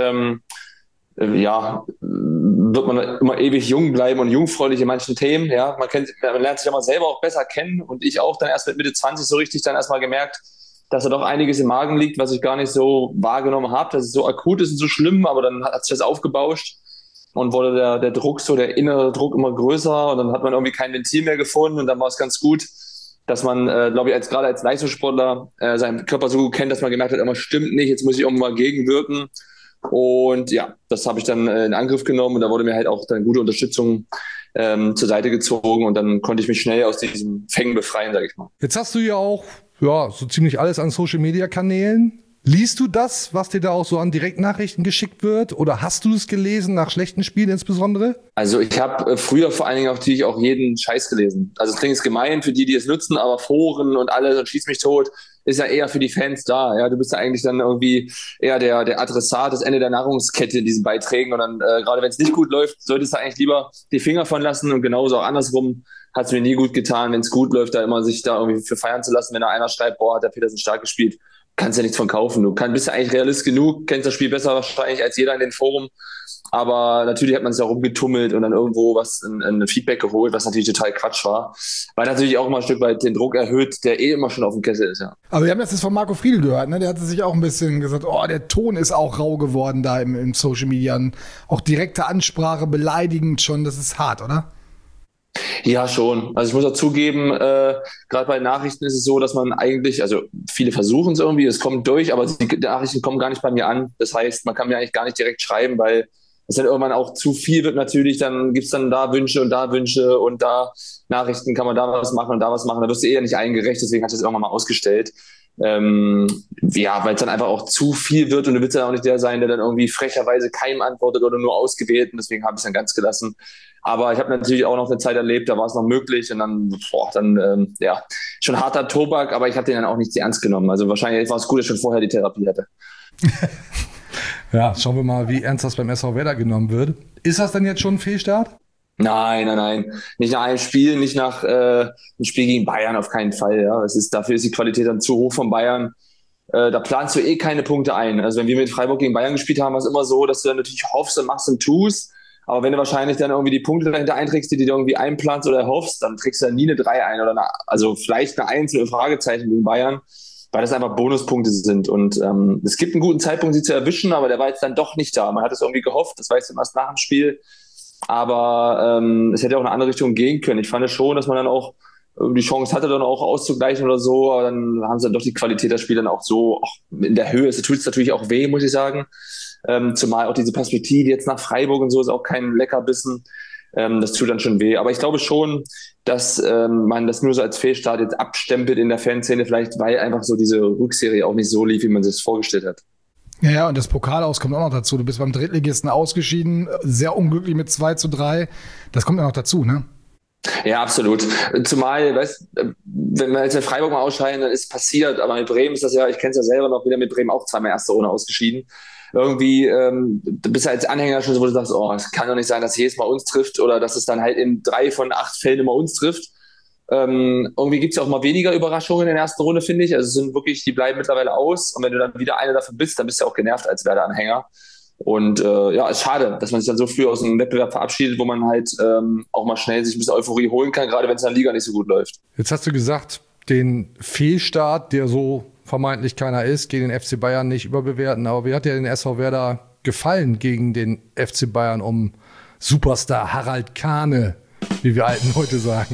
wird man immer ewig jung bleiben und jungfräulich in manchen Themen. Ja, man lernt sich ja mal selber auch besser kennen und ich auch dann erst mit Mitte 20 so richtig dann erstmal gemerkt, dass da doch einiges im Magen liegt, was ich gar nicht so wahrgenommen habe, dass es so akut ist und so schlimm, aber dann hat sich das aufgebauscht und wurde der Druck, so der innere Druck immer größer und dann hat man irgendwie kein Ventil mehr gefunden und dann war es ganz gut, dass man, glaube ich, gerade als Leistungssportler seinen Körper so gut kennt, dass man gemerkt hat, immer stimmt nicht, jetzt muss ich irgendwann mal gegenwirken und ja, das habe ich dann in Angriff genommen und da wurde mir halt auch dann gute Unterstützung zur Seite gezogen und dann konnte ich mich schnell aus diesem Fängen befreien, sage ich mal. Jetzt hast du ja auch so ziemlich alles an Social-Media-Kanälen. Liest du das, was dir da auch so an Direktnachrichten geschickt wird? Oder hast du es gelesen, nach schlechten Spielen insbesondere? Also ich habe früher vor allen Dingen natürlich auch jeden Scheiß gelesen. Also es klingt gemein für die es nutzen, aber Foren und alles und schieß mich tot ist ja eher für die Fans da. Ja, du bist ja eigentlich dann irgendwie eher der Adressat, das Ende der Nahrungskette in diesen Beiträgen. Und dann gerade wenn es nicht gut läuft, solltest du eigentlich lieber die Finger von lassen und genauso auch andersrum. Hat es mir nie gut getan, wenn es gut läuft, da immer sich da irgendwie für feiern zu lassen, wenn da einer schreibt, boah, hat der Petersen stark gespielt, kannst ja nichts von kaufen. Du bist ja eigentlich Realist genug, kennst das Spiel besser wahrscheinlich als jeder in den Forum, aber natürlich hat man sich auch rumgetummelt und dann irgendwo ein Feedback geholt, was natürlich total Quatsch war, weil natürlich auch immer ein Stück weit den Druck erhöht, der immer schon auf dem Kessel ist, ja. Aber wir haben das jetzt von Marco Friedl gehört, ne? Der hatte sich auch ein bisschen gesagt, der Ton ist auch rau geworden da im Social Media, und auch direkte Ansprache, beleidigend schon, das ist hart, oder? Ja, schon. Also ich muss auch zugeben, gerade bei Nachrichten ist es so, dass man eigentlich, also viele versuchen es irgendwie, es kommt durch, aber die Nachrichten kommen gar nicht bei mir an. Das heißt, man kann mir eigentlich gar nicht direkt schreiben, weil es dann irgendwann auch zu viel wird natürlich. Dann gibt's dann da Wünsche und da Nachrichten, kann man da was machen und da was machen. Da wirst du eher nicht eingereicht, deswegen hat ich das irgendwann mal ausgestellt. Weil es dann einfach auch zu viel wird und du willst dann auch nicht der sein, der dann irgendwie frecherweise keinem antwortet oder nur ausgewählt und deswegen habe ich es dann ganz gelassen. Aber ich habe natürlich auch noch eine Zeit erlebt, da war es noch möglich und dann schon harter Tobak, aber ich habe den dann auch nicht sehr ernst genommen. Also wahrscheinlich war es gut, dass ich schon vorher die Therapie hatte. Ja, schauen wir mal, wie ernst das beim SV Werder genommen wird. Ist das denn jetzt schon ein Fehlstart? Nein. Nicht nach einem Spiel, nicht nach einem Spiel gegen Bayern, auf keinen Fall. Ja. Dafür ist die Qualität dann zu hoch von Bayern. Da planst du keine Punkte ein. Also wenn wir mit Freiburg gegen Bayern gespielt haben, war es immer so, dass du dann natürlich hoffst und machst und tust. Aber wenn du wahrscheinlich dann irgendwie die Punkte dahinter einträgst, die du irgendwie einplanst oder hoffst, dann trägst du dann nie eine 3 ein oder also vielleicht eine 1 mit Fragezeichen gegen Bayern, weil das einfach Bonuspunkte sind. Und es gibt einen guten Zeitpunkt, sie zu erwischen, aber der war jetzt dann doch nicht da. Man hat es irgendwie gehofft, das weißt du erst nach dem Spiel. Aber es hätte auch in eine andere Richtung gehen können. Ich fand schon, dass man dann auch die Chance hatte, dann auch auszugleichen oder so. Aber dann haben sie dann doch die Qualität des Spiels dann auch so auch in der Höhe. Es tut es natürlich auch weh, muss ich sagen. Zumal auch diese Perspektive jetzt nach Freiburg und so ist auch kein Leckerbissen. Das tut dann schon weh. Aber ich glaube schon, dass man das nur so als Fehlstart jetzt abstempelt in der Fanszene, vielleicht weil einfach so diese Rückserie auch nicht so lief, wie man sich das vorgestellt hat. Ja, und das Pokalaus kommt auch noch dazu. Du bist beim Drittligisten ausgeschieden, sehr unglücklich mit 2:3. Das kommt ja noch dazu, ne? Ja, absolut. Zumal, wenn wir jetzt in Freiburg mal ausscheiden, dann ist es passiert. Aber mit Bremen ist das ja, ich kenne es ja selber noch, wieder mit Bremen auch zweimal erste Runde ausgeschieden. Irgendwie, du bist ja als Anhänger schon so, wo du sagst, es kann doch nicht sein, dass jedes Mal uns trifft oder dass es dann halt in 3 von 8 Fällen immer uns trifft. Irgendwie gibt es ja auch mal weniger Überraschungen in der ersten Runde, finde ich. Also die bleiben mittlerweile aus. Und wenn du dann wieder eine davon bist, dann bist du ja auch genervt als Werder-Anhänger. Und ja, ist schade, dass man sich dann so früh aus einem Wettbewerb verabschiedet, wo man halt auch mal schnell sich ein bisschen Euphorie holen kann, gerade wenn es in der Liga nicht so gut läuft. Jetzt hast du gesagt, den Fehlstart, der so vermeintlich keiner ist, gegen den FC Bayern nicht überbewerten. Aber wie hat dir den SV Werder gefallen gegen den FC Bayern um Superstar Harald Kahne, wie wir Alten heute sagen?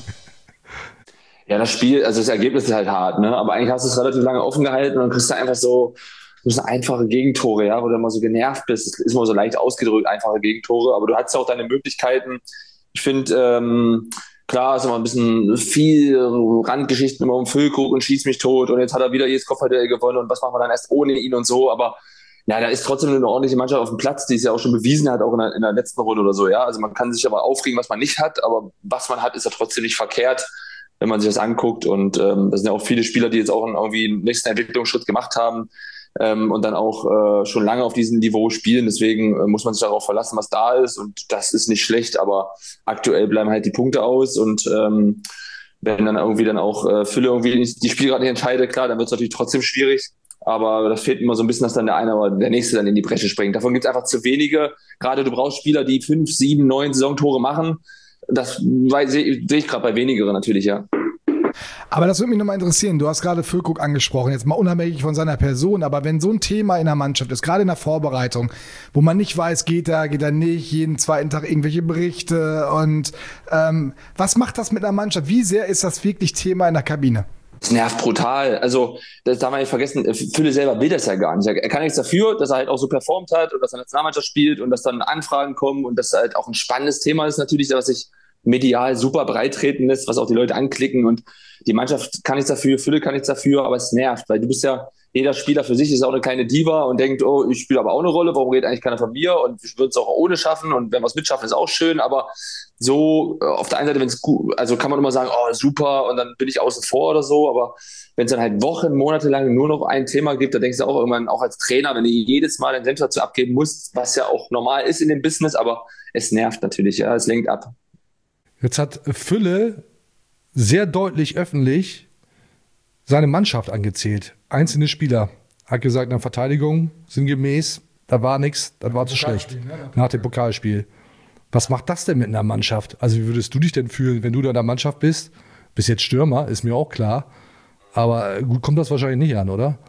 Ja, das Spiel, also das Ergebnis ist halt hart, ne? Aber eigentlich hast du es relativ lange offen gehalten und dann kriegst du einfach so einfache Gegentore, ja, wo du immer so genervt bist. Das ist immer so leicht ausgedrückt, einfache Gegentore, aber du hattest ja auch deine Möglichkeiten. Ich finde, klar, ist immer ein bisschen viel Randgeschichten immer um Füllkrug und schieß mich tot und jetzt hat er wieder jedes Kopfballduell gewonnen und was machen wir dann erst ohne ihn und so, aber ja, da ist trotzdem eine ordentliche Mannschaft auf dem Platz, die es ja auch schon bewiesen hat, auch in der letzten Runde oder so, ja. Also man kann sich aber aufregen, was man nicht hat, aber was man hat, ist ja trotzdem nicht verkehrt, wenn man sich das anguckt und das sind ja auch viele Spieler, die jetzt auch irgendwie einen nächsten Entwicklungsschritt gemacht haben und dann auch schon lange auf diesem Niveau spielen. Deswegen muss man sich darauf verlassen, was da ist. Und das ist nicht schlecht, aber aktuell bleiben halt die Punkte aus. Und wenn dann irgendwie dann auch Fülle irgendwie die Spiele gerade nicht entscheidet, klar, dann wird es natürlich trotzdem schwierig. Aber da fehlt immer so ein bisschen, dass dann der eine oder der nächste dann in die Bresche springt. Davon gibt es einfach zu wenige. Gerade du brauchst Spieler, die 5, 7, 9 Saisontore machen. Das sehe ich gerade bei wenigeren natürlich, ja. Aber das würde mich nochmal interessieren. Du hast gerade Füllkrug angesprochen, jetzt mal unabhängig von seiner Person, aber wenn so ein Thema in der Mannschaft ist, gerade in der Vorbereitung, wo man nicht weiß, geht er nicht, jeden zweiten Tag irgendwelche Berichte und was macht das mit einer Mannschaft? Wie sehr ist das wirklich Thema in der Kabine? Das nervt brutal. Also, das darf man nicht vergessen, Fülle selber will das ja gar nicht. Er kann nichts dafür, dass er halt auch so performt hat und dass er Nationalmannschaft spielt und dass dann Anfragen kommen und dass halt auch ein spannendes Thema ist natürlich, was sich medial super breit treten lässt, was auch die Leute anklicken und die Mannschaft kann nichts dafür, Fülle kann nichts dafür, aber es nervt, weil du bist ja, jeder Spieler für sich ist auch eine kleine Diva und denkt, oh, ich spiele aber auch eine Rolle, warum redet eigentlich keiner von mir und ich würde es auch ohne schaffen und wenn wir es mitschaffen, ist auch schön, aber so auf der einen Seite, wenn es gut, also kann man immer sagen, oh super und dann bin ich außen vor oder so, aber wenn es dann halt Wochen, Monate lang nur noch ein Thema gibt, da denkst du auch irgendwann, auch als Trainer, wenn du jedes Mal einen Senf dazu abgeben musst, was ja auch normal ist in dem Business, aber es nervt natürlich, ja, es lenkt ab. Jetzt hat Fülle sehr deutlich öffentlich seine Mannschaft angezählt. Einzelne Spieler. Hat gesagt, in der Verteidigung sinngemäß, da war nichts, das war zu schlecht. Nach dem Pokalspiel. Was macht das denn mit einer Mannschaft? Also wie würdest du dich denn fühlen, wenn du da in der Mannschaft bist? Bist jetzt Stürmer, ist mir auch klar. Aber gut, kommt das wahrscheinlich nicht an, oder?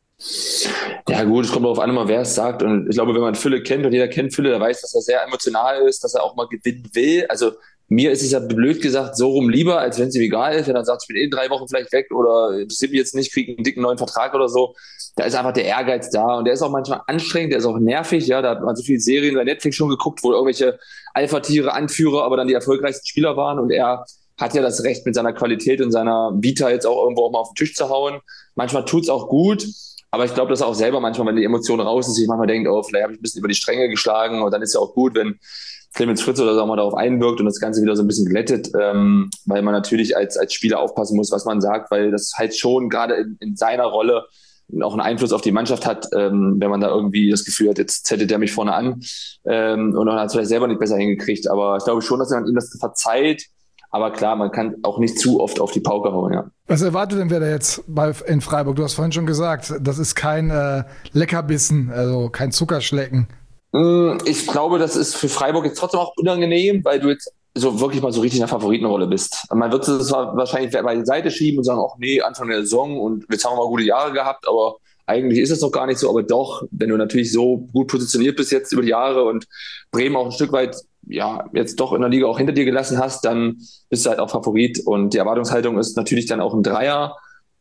Ja gut, es kommt darauf an, wer es sagt. Und ich glaube, wenn man Fülle kennt und jeder kennt Fülle, der weiß, dass er sehr emotional ist, dass er auch mal gewinnen will. Also mir ist es ja blöd gesagt so rum lieber, als wenn es ihm egal ist, wenn er sagt, ich bin in 3 Wochen vielleicht weg oder interessiert mich jetzt nicht, kriege einen dicken neuen Vertrag oder so. Da ist einfach der Ehrgeiz da und der ist auch manchmal anstrengend, der ist auch nervig. Ja, da hat man so viele Serien bei Netflix schon geguckt, wo irgendwelche Alpha-Tiere, Anführer, aber dann die erfolgreichsten Spieler waren und er hat ja das Recht mit seiner Qualität und seiner Vita jetzt auch irgendwo auch mal auf den Tisch zu hauen. Manchmal tut's auch gut, aber ich glaube, dass er auch selber manchmal, wenn die Emotion raus ist, sich manchmal denkt, oh, vielleicht habe ich ein bisschen über die Stränge geschlagen und dann ist ja auch gut, wenn Clemens Fritz oder so auch mal darauf einwirkt und das Ganze wieder so ein bisschen glättet, weil man natürlich als Spieler aufpassen muss, was man sagt, weil das halt schon gerade in seiner Rolle auch einen Einfluss auf die Mannschaft hat, wenn man da irgendwie das Gefühl hat, jetzt zettet der mich vorne an und dann hat es vielleicht selber nicht besser hingekriegt, aber ich glaube schon, dass man ihm das verzeiht, aber klar, man kann auch nicht zu oft auf die Pauke hauen, ja. Was erwartet denn Werder jetzt in Freiburg? Du hast vorhin schon gesagt, das ist kein Leckerbissen, also kein Zuckerschlecken. Ich glaube, das ist für Freiburg jetzt trotzdem auch unangenehm, weil du jetzt so wirklich mal so richtig in der Favoritenrolle bist. Man wird es wahrscheinlich bei die Seite schieben und sagen, ach nee, Anfang der Saison und jetzt haben wir mal gute Jahre gehabt, aber eigentlich ist es doch gar nicht so. Aber doch, wenn du natürlich so gut positioniert bist jetzt über die Jahre und Bremen auch ein Stück weit ja jetzt doch in der Liga auch hinter dir gelassen hast, dann bist du halt auch Favorit und die Erwartungshaltung ist natürlich dann auch ein Dreier.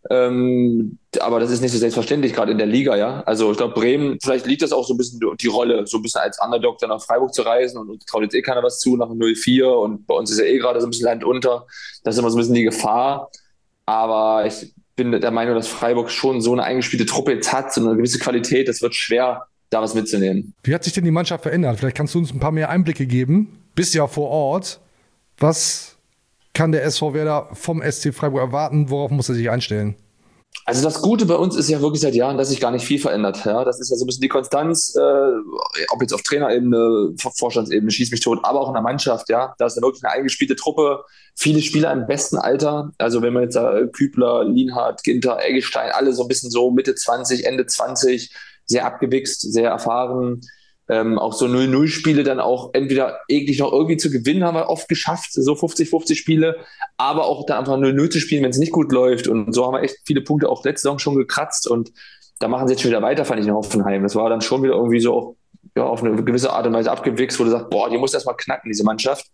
Aber das ist nicht so selbstverständlich, gerade in der Liga, ja. Also ich glaube, Bremen, vielleicht liegt das auch so ein bisschen die Rolle, so ein bisschen als Underdog dann nach Freiburg zu reisen und uns traut jetzt eh keiner was zu nach dem 0-4 und bei uns ist ja eh gerade so ein bisschen Land unter. Das ist immer so ein bisschen die Gefahr. Aber ich bin der Meinung, dass Freiburg schon so eine eingespielte Truppe jetzt hat, so eine gewisse Qualität, das wird schwer, da was mitzunehmen. Wie hat sich denn die Mannschaft verändert? Vielleicht kannst du uns ein paar mehr Einblicke geben. Bist ja vor Ort. Was kann der SV Werder vom SC Freiburg erwarten? Worauf muss er sich einstellen? Also das Gute bei uns ist ja wirklich seit Jahren, dass sich gar nicht viel verändert. Ja? Das ist ja so ein bisschen die Konstanz, ob jetzt auf Trainerebene, Vorstandsebene, schieß mich tot, aber auch in der Mannschaft. Ja, da ist ja wirklich eine eingespielte Truppe, viele Spieler im besten Alter. Also wenn man jetzt Kübler, Lienhardt, Ginter, Eggestein, alle so ein bisschen so Mitte 20, Ende 20, sehr abgewichst, sehr erfahren. Auch so 0-0-Spiele dann auch entweder eklig noch irgendwie zu gewinnen, haben wir oft geschafft, so 50-50 Spiele, aber auch dann einfach 0-0 zu spielen, wenn es nicht gut läuft. Und so haben wir echt viele Punkte auch letzte Saison schon gekratzt und da machen sie jetzt schon wieder weiter, fand ich, in Hoffenheim. Das war dann schon wieder irgendwie so auf eine gewisse Art und Weise abgewichst, wo du sagst, boah, die muss erstmal knacken, diese Mannschaft.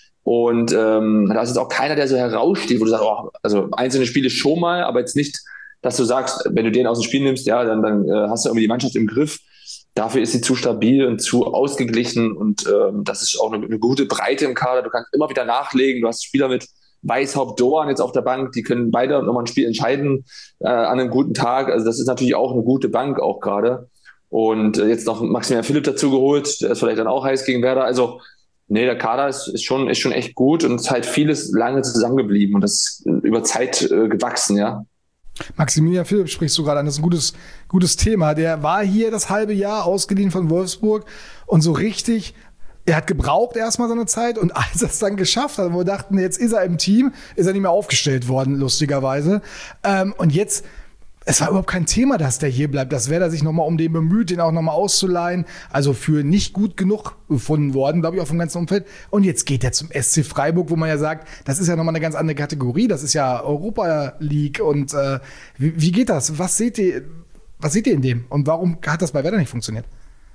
Und da ist jetzt auch keiner, der so heraussteht, wo du sagst, oh, also einzelne Spiele schon mal, aber jetzt nicht, dass du sagst, wenn du den aus dem Spiel nimmst, ja, dann hast du irgendwie die Mannschaft im Griff. Dafür ist sie zu stabil und zu ausgeglichen und das ist auch eine gute Breite im Kader. Du kannst immer wieder nachlegen. Du hast Spieler mit Weishaupt, Doan jetzt auf der Bank, die können beide nochmal ein Spiel entscheiden an einem guten Tag. Also das ist natürlich auch eine gute Bank auch gerade. Und jetzt noch Maximilian Philipp dazu geholt, der ist vielleicht dann auch heiß gegen Werder. Also nee, der Kader ist schon echt gut und es ist halt vieles lange zusammengeblieben und das ist über Zeit gewachsen, ja. Maximilian Philipp sprichst du gerade an, das ist ein gutes Thema. Der war hier das halbe Jahr ausgeliehen von Wolfsburg und so richtig, er hat gebraucht erstmal seine Zeit und als er es dann geschafft hat, wo wir dachten, jetzt ist er im Team, ist er nicht mehr aufgestellt worden, lustigerweise. Und jetzt, es war überhaupt kein Thema, dass der hier bleibt. Das wäre er sich nochmal um den bemüht, den auch nochmal auszuleihen. Also für nicht gut genug gefunden worden, glaube ich, auch vom ganzen Umfeld. Und jetzt geht er zum SC Freiburg, wo man ja sagt, das ist ja nochmal eine ganz andere Kategorie. Das ist ja Europa League. Und wie geht das? Was seht ihr in dem? Und warum hat das bei Werder nicht funktioniert?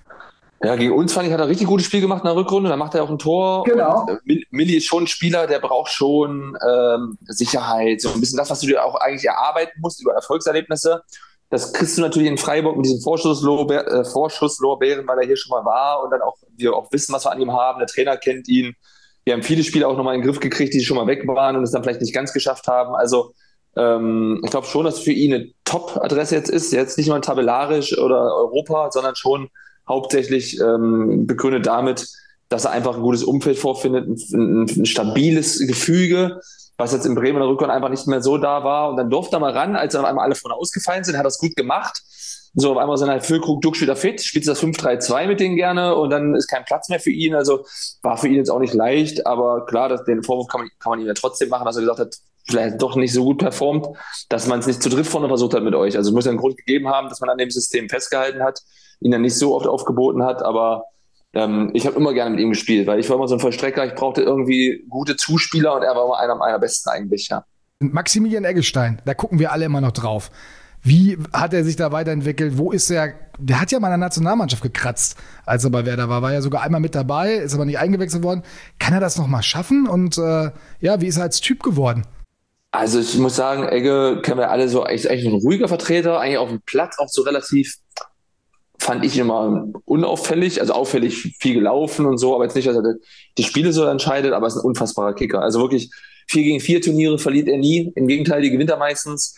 Ja, gegen uns fand ich, hat er ein richtig gutes Spiel gemacht in der Rückrunde. Da macht er auch ein Tor. Genau. Und, Milli ist schon ein Spieler, der braucht schon Sicherheit. So ein bisschen das, was du dir auch eigentlich erarbeiten musst über Erfolgserlebnisse. Das kriegst du natürlich in Freiburg mit diesen Vorschusslorbeeren, weil er hier schon mal war und dann auch wir auch wissen, was wir an ihm haben. Der Trainer kennt ihn. Wir haben viele Spieler auch nochmal in den Griff gekriegt, die schon mal weg waren und es dann vielleicht nicht ganz geschafft haben. Also ich glaube schon, dass für ihn eine Top-Adresse jetzt ist. Jetzt nicht nur tabellarisch oder Europa, sondern schon hauptsächlich begründet damit, dass er einfach ein gutes Umfeld vorfindet, ein stabiles Gefüge, was jetzt in Bremen in der Rückrunde einfach nicht mehr so da war. Und dann durfte er mal ran, als dann auf einmal alle vorne ausgefallen sind, hat er es gut gemacht. So, auf einmal sind halt Füllkrug, Duxch wieder fit, spielt das 5-3-2 mit denen gerne und dann ist kein Platz mehr für ihn. Also war für ihn jetzt auch nicht leicht, aber klar, den Vorwurf kann man ihm ja trotzdem machen, dass er gesagt hat, vielleicht doch nicht so gut performt, dass man es nicht zu dritt vorne versucht hat mit euch. Also es muss ja einen Grund gegeben haben, dass man an dem System festgehalten hat, ihn dann nicht so oft aufgeboten hat, aber ich habe immer gerne mit ihm gespielt, weil ich war immer so ein Vollstrecker, ich brauchte irgendwie gute Zuspieler und er war immer einer meiner besten eigentlich, ja. Maximilian Eggestein, da gucken wir alle immer noch drauf. Wie hat er sich da weiterentwickelt? Wo ist er? Der hat ja mal in der Nationalmannschaft gekratzt, als er bei Werder war. War ja sogar einmal mit dabei, ist aber nicht eingewechselt worden. Kann er das noch mal schaffen? Und wie ist er als Typ geworden? Also ich muss sagen, Egge kennen wir alle so, eigentlich ein ruhiger Vertreter, eigentlich auf dem Platz auch so relativ, fand ich immer unauffällig, also auffällig viel gelaufen und so, aber jetzt nicht, dass er die Spiele so entscheidet, aber er ist ein unfassbarer Kicker. Also wirklich 4-gegen-4 Turniere verliert er nie, im Gegenteil, die gewinnt er meistens.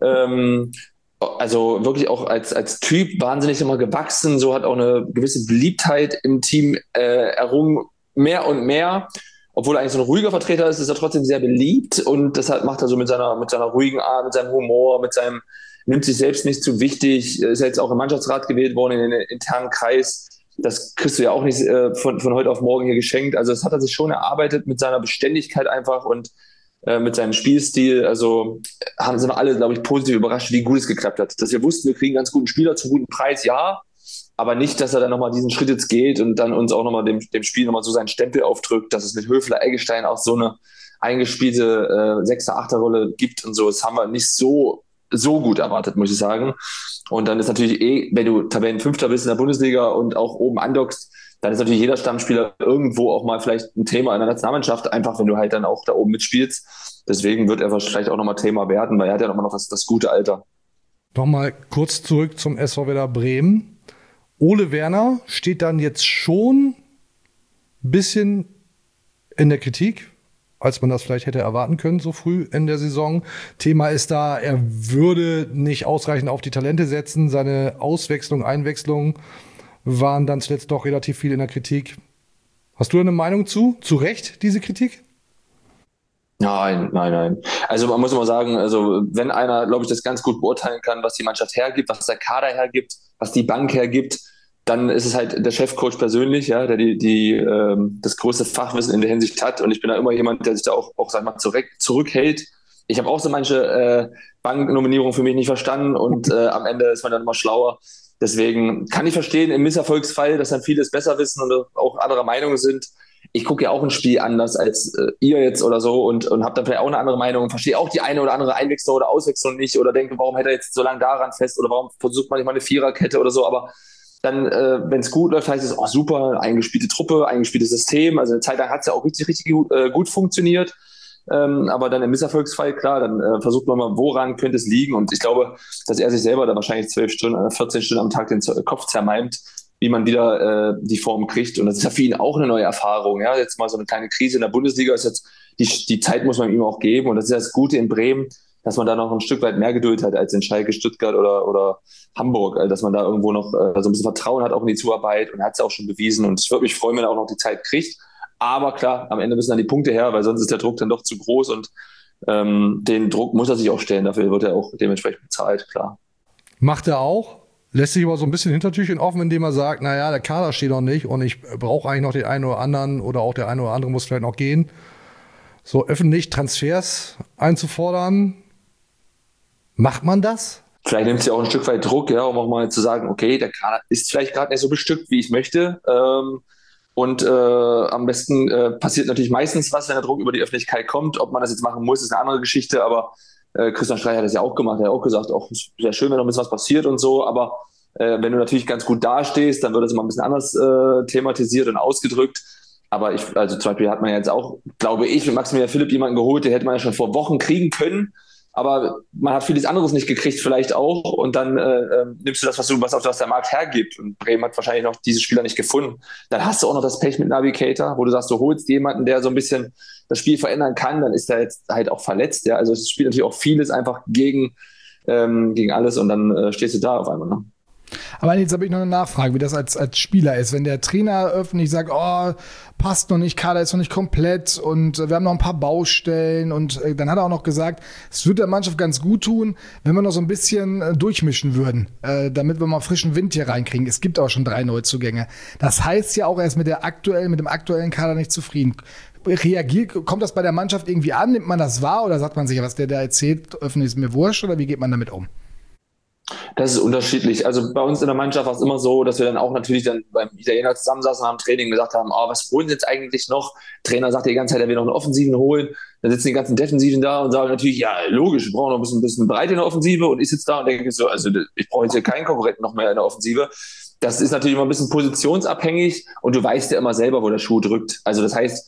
Also wirklich auch als Typ wahnsinnig immer gewachsen, so hat auch eine gewisse Beliebtheit im Team errungen, mehr und mehr. Obwohl er eigentlich so ein ruhiger Vertreter ist er trotzdem sehr beliebt und deshalb macht er so mit seiner ruhigen Art, mit seinem Humor, nimmt sich selbst nicht zu wichtig, ist jetzt auch im Mannschaftsrat gewählt worden in den internen Kreis. Das kriegst du ja auch nicht von heute auf morgen hier geschenkt. Also das hat er sich schon erarbeitet mit seiner Beständigkeit einfach und mit seinem Spielstil. Also sind wir alle, glaube ich, positiv überrascht, wie gut es geklappt hat. Dass wir wussten, wir kriegen einen ganz guten Spieler zum guten Preis, ja. Aber nicht, dass er dann nochmal diesen Schritt jetzt geht und dann uns auch nochmal dem Spiel nochmal so seinen Stempel aufdrückt, dass es mit Höfler, Eggestein auch so eine eingespielte 6er, 8er Rolle gibt und so. Das haben wir nicht so gut erwartet, muss ich sagen. Und dann ist natürlich wenn du Tabellenfünfter bist in der Bundesliga und auch oben andockst, dann ist natürlich jeder Stammspieler irgendwo auch mal vielleicht ein Thema in der Nationalmannschaft, einfach wenn du halt dann auch da oben mitspielst. Deswegen wird er vielleicht auch nochmal Thema werden, weil er hat ja nochmal noch das gute Alter. Nochmal kurz zurück zum SV Werder Bremen. Ole Werner steht dann jetzt schon ein bisschen in der Kritik, als man das vielleicht hätte erwarten können, so früh in der Saison. Thema ist da, er würde nicht ausreichend auf die Talente setzen. Seine Einwechslungen waren dann zuletzt doch relativ viel in der Kritik. Hast du eine Meinung zu? Zu Recht, diese Kritik? Nein. Also man muss immer sagen, also wenn einer, glaube ich, das ganz gut beurteilen kann, was die Mannschaft hergibt, was der Kader hergibt, was die Bank hergibt, dann ist es halt der Chefcoach persönlich, ja, der das größte Fachwissen in der Hinsicht hat. Und ich bin da immer jemand, der sich da auch sag ich mal, zurückhält. Ich habe auch so manche Banknominierungen für mich nicht verstanden und am Ende ist man dann immer schlauer. Deswegen kann ich verstehen im Misserfolgsfall, dass dann viele es besser wissen und auch anderer Meinung sind. Ich gucke ja auch ein Spiel anders als ihr jetzt oder so und habe dann vielleicht auch eine andere Meinung und verstehe auch die eine oder andere Einwechslung oder Auswechslung nicht oder denke, warum hält er jetzt so lange daran fest oder warum versucht man nicht mal eine Viererkette oder so. Aber dann, wenn es gut läuft, heißt es, oh super, eingespielte Truppe, eingespieltes System. Also eine Zeit lang hat es ja auch richtig gut funktioniert. Aber dann im Misserfolgsfall, klar, dann versucht man mal, woran könnte es liegen. Und ich glaube, dass er sich selber da wahrscheinlich 12 Stunden, 14 Stunden am Tag den Kopf zermalmt, wie man wieder die Form kriegt. Und das ist ja für ihn auch eine neue Erfahrung. Ja? Jetzt mal so eine kleine Krise in der Bundesliga ist jetzt, die Zeit muss man ihm auch geben. Und das ist ja das Gute in Bremen, dass man da noch ein Stück weit mehr Geduld hat als in Schalke, Stuttgart oder Hamburg. Also dass man da irgendwo noch so ein bisschen Vertrauen hat auch in die Zuarbeit. Und er hat es ja auch schon bewiesen. Und ich würde mich freuen, wenn er auch noch die Zeit kriegt. Aber klar, am Ende müssen dann die Punkte her, weil sonst ist der Druck dann doch zu groß. Und den Druck muss er sich auch stellen. Dafür wird er auch dementsprechend bezahlt, klar. Macht er auch? Lässt sich aber so ein bisschen Hintertürchen offen, indem er sagt, naja, der Kader steht noch nicht und ich brauche eigentlich noch den einen oder anderen oder auch der eine oder andere muss vielleicht noch gehen. So öffentlich Transfers einzufordern. Macht man das? Vielleicht nimmt es ja auch ein Stück weit Druck, ja, um auch mal zu sagen, okay, der Kader ist vielleicht gerade nicht so bestückt, wie ich möchte. Und am besten passiert natürlich meistens was, wenn der Druck über die Öffentlichkeit kommt. Ob man das jetzt machen muss, ist eine andere Geschichte, aber Christian Streich hat das ja auch gemacht. Er hat auch gesagt, auch sehr schön, wenn noch ein bisschen was passiert und so, aber wenn du natürlich ganz gut dastehst, dann wird das immer ein bisschen anders thematisiert und ausgedrückt. Aber also zum Beispiel hat man jetzt auch, glaube ich, mit Maximilian Philipp jemanden geholt, den hätte man ja schon vor Wochen kriegen können. Aber man hat vieles anderes nicht gekriegt, vielleicht auch. Und dann nimmst du das, was der Markt hergibt. Und Bremen hat wahrscheinlich noch diese Spieler nicht gefunden. Dann hast du auch noch das Pech mit Navigator, wo du sagst, du holst jemanden, der so ein bisschen das Spiel verändern kann. Dann ist er jetzt halt auch verletzt. Ja? Also es spielt natürlich auch vieles einfach gegen alles. Und dann stehst du da auf einmal. Ne? Aber jetzt habe ich noch eine Nachfrage, wie das als Spieler ist. Wenn der Trainer öffentlich sagt, oh, passt noch nicht, Kader ist noch nicht komplett und wir haben noch ein paar Baustellen und dann hat er auch noch gesagt, es würde der Mannschaft ganz gut tun, wenn wir noch so ein bisschen durchmischen würden, damit wir mal frischen Wind hier reinkriegen. Es gibt auch schon 3 Neuzugänge. Das heißt ja auch, er ist mit dem aktuellen Kader nicht zufrieden. Kommt das bei der Mannschaft irgendwie an? Nimmt man das wahr oder sagt man sich, was der da erzählt, öffentlich ist mir wurscht oder wie geht man damit um? Das ist unterschiedlich. Also bei uns in der Mannschaft war es immer so, dass wir dann auch natürlich dann beim Italiener zusammensaßen und am Training gesagt haben, was holen sie jetzt eigentlich noch? Der Trainer sagt die ganze Zeit, er will noch einen Offensiven holen. Dann sitzen die ganzen Defensiven da und sagen natürlich, ja logisch, wir brauchen noch ein bisschen Breite in der Offensive. Und ich sitze da und denke so, also ich brauche jetzt hier keinen Konkurrenten noch mehr in der Offensive. Das ist natürlich immer ein bisschen positionsabhängig und du weißt ja immer selber, wo der Schuh drückt. Also das heißt,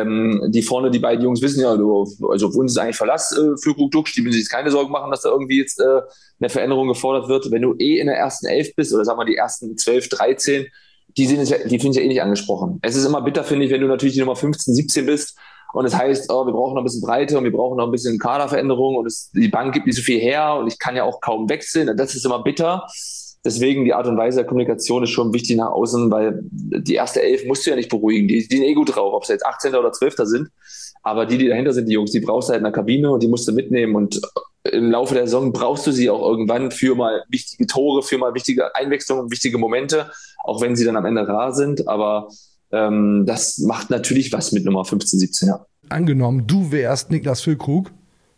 die beiden Jungs wissen ja, also auf uns ist eigentlich Verlass für Krug-Duxch, die müssen sich jetzt keine Sorgen machen, dass da irgendwie jetzt eine Veränderung gefordert wird. Wenn du in der ersten 11 bist oder sagen wir die ersten 12, 13, die finde ich ja eh nicht angesprochen. Es ist immer bitter, finde ich, wenn du natürlich die Nummer 15, 17 bist und es heißt, wir brauchen noch ein bisschen Breite und wir brauchen noch ein bisschen Kaderveränderung und die Bank gibt nicht so viel her und ich kann ja auch kaum wechseln. Das ist immer bitter. Deswegen die Art und Weise der Kommunikation ist schon wichtig nach außen, weil die erste 11 musst du ja nicht beruhigen. Die sind eh gut drauf, ob sie jetzt 18. oder 12. sind. Aber die dahinter sind, die Jungs, die brauchst du halt in der Kabine und die musst du mitnehmen. Und im Laufe der Saison brauchst du sie auch irgendwann für mal wichtige Tore, für mal wichtige Einwechslungen, wichtige Momente, auch wenn sie dann am Ende rar sind. Aber das macht natürlich was mit Nummer 15, 17. Ja. Angenommen, du wärst Niklas Füllkrug.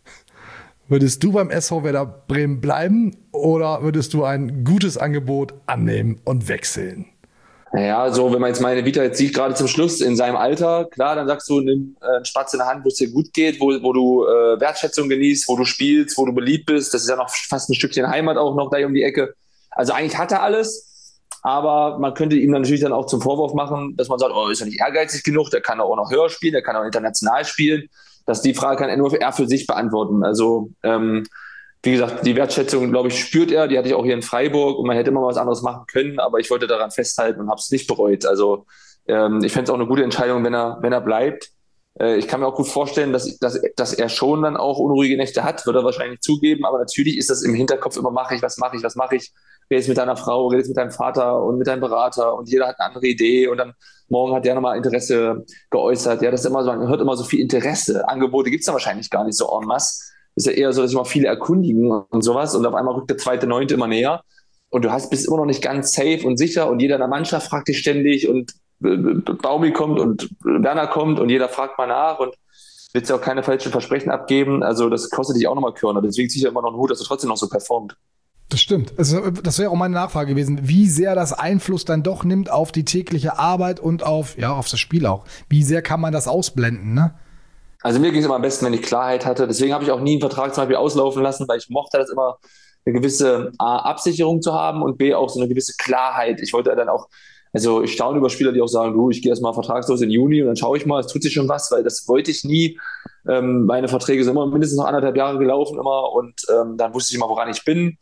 Würdest du beim SV Werder Bremen bleiben oder würdest du ein gutes Angebot annehmen und wechseln? Naja, so wenn man jetzt meine Vita jetzt sieht, gerade zum Schluss in seinem Alter, klar, dann sagst du, nimm einen Spatz in der Hand, wo es dir gut geht, wo du Wertschätzung genießt, wo du spielst, wo du beliebt bist. Das ist ja noch fast ein Stückchen Heimat auch noch da um die Ecke. Also eigentlich hat er alles, aber man könnte ihm dann natürlich dann auch zum Vorwurf machen, dass man sagt, ist er nicht ehrgeizig genug, der kann auch noch höher spielen, der kann auch international spielen. Die Frage kann er nur für sich beantworten. Also, wie gesagt, die Wertschätzung, glaube ich, spürt er. Die hatte ich auch hier in Freiburg und man hätte immer was anderes machen können, aber ich wollte daran festhalten und habe es nicht bereut. Also, ich fände es auch eine gute Entscheidung, wenn er bleibt. Ich kann mir auch gut vorstellen, dass er schon dann auch unruhige Nächte hat, wird er wahrscheinlich zugeben, aber natürlich ist das im Hinterkopf immer, was mache ich? Redest mit deiner Frau, redest mit deinem Vater und mit deinem Berater und jeder hat eine andere Idee und dann morgen hat der nochmal Interesse geäußert. Ja, das ist immer so, man hört immer so viel Interesse. Angebote gibt es dann wahrscheinlich gar nicht so en masse. Ist ja eher so, dass sich mal viele erkundigen und sowas und auf einmal rückt der 2.9. immer näher und du bist immer noch nicht ganz safe und sicher und jeder in der Mannschaft fragt dich ständig und Baumi kommt und Werner kommt und jeder fragt mal nach und willst ja auch keine falschen Versprechen abgeben. Also das kostet dich auch nochmal Körner. Deswegen ziehe ich ja immer noch einen Hut, dass du trotzdem noch so performt. Das stimmt. Also, das wäre auch meine Nachfrage gewesen, wie sehr das Einfluss dann doch nimmt auf die tägliche Arbeit und auf das Spiel auch. Wie sehr kann man das ausblenden, ne? Also mir ging es immer am besten, wenn ich Klarheit hatte. Deswegen habe ich auch nie einen Vertrag zum Beispiel auslaufen lassen, weil ich mochte das immer, eine gewisse A, Absicherung zu haben und B, auch so eine gewisse Klarheit. Ich wollte dann auch, also ich staune über Spieler, die auch sagen, du, ich gehe erstmal vertragslos in Juni und dann schaue ich mal, es tut sich schon was, weil das wollte ich nie. Meine Verträge sind immer mindestens noch 1,5 Jahre gelaufen immer und dann wusste ich immer, woran ich bin.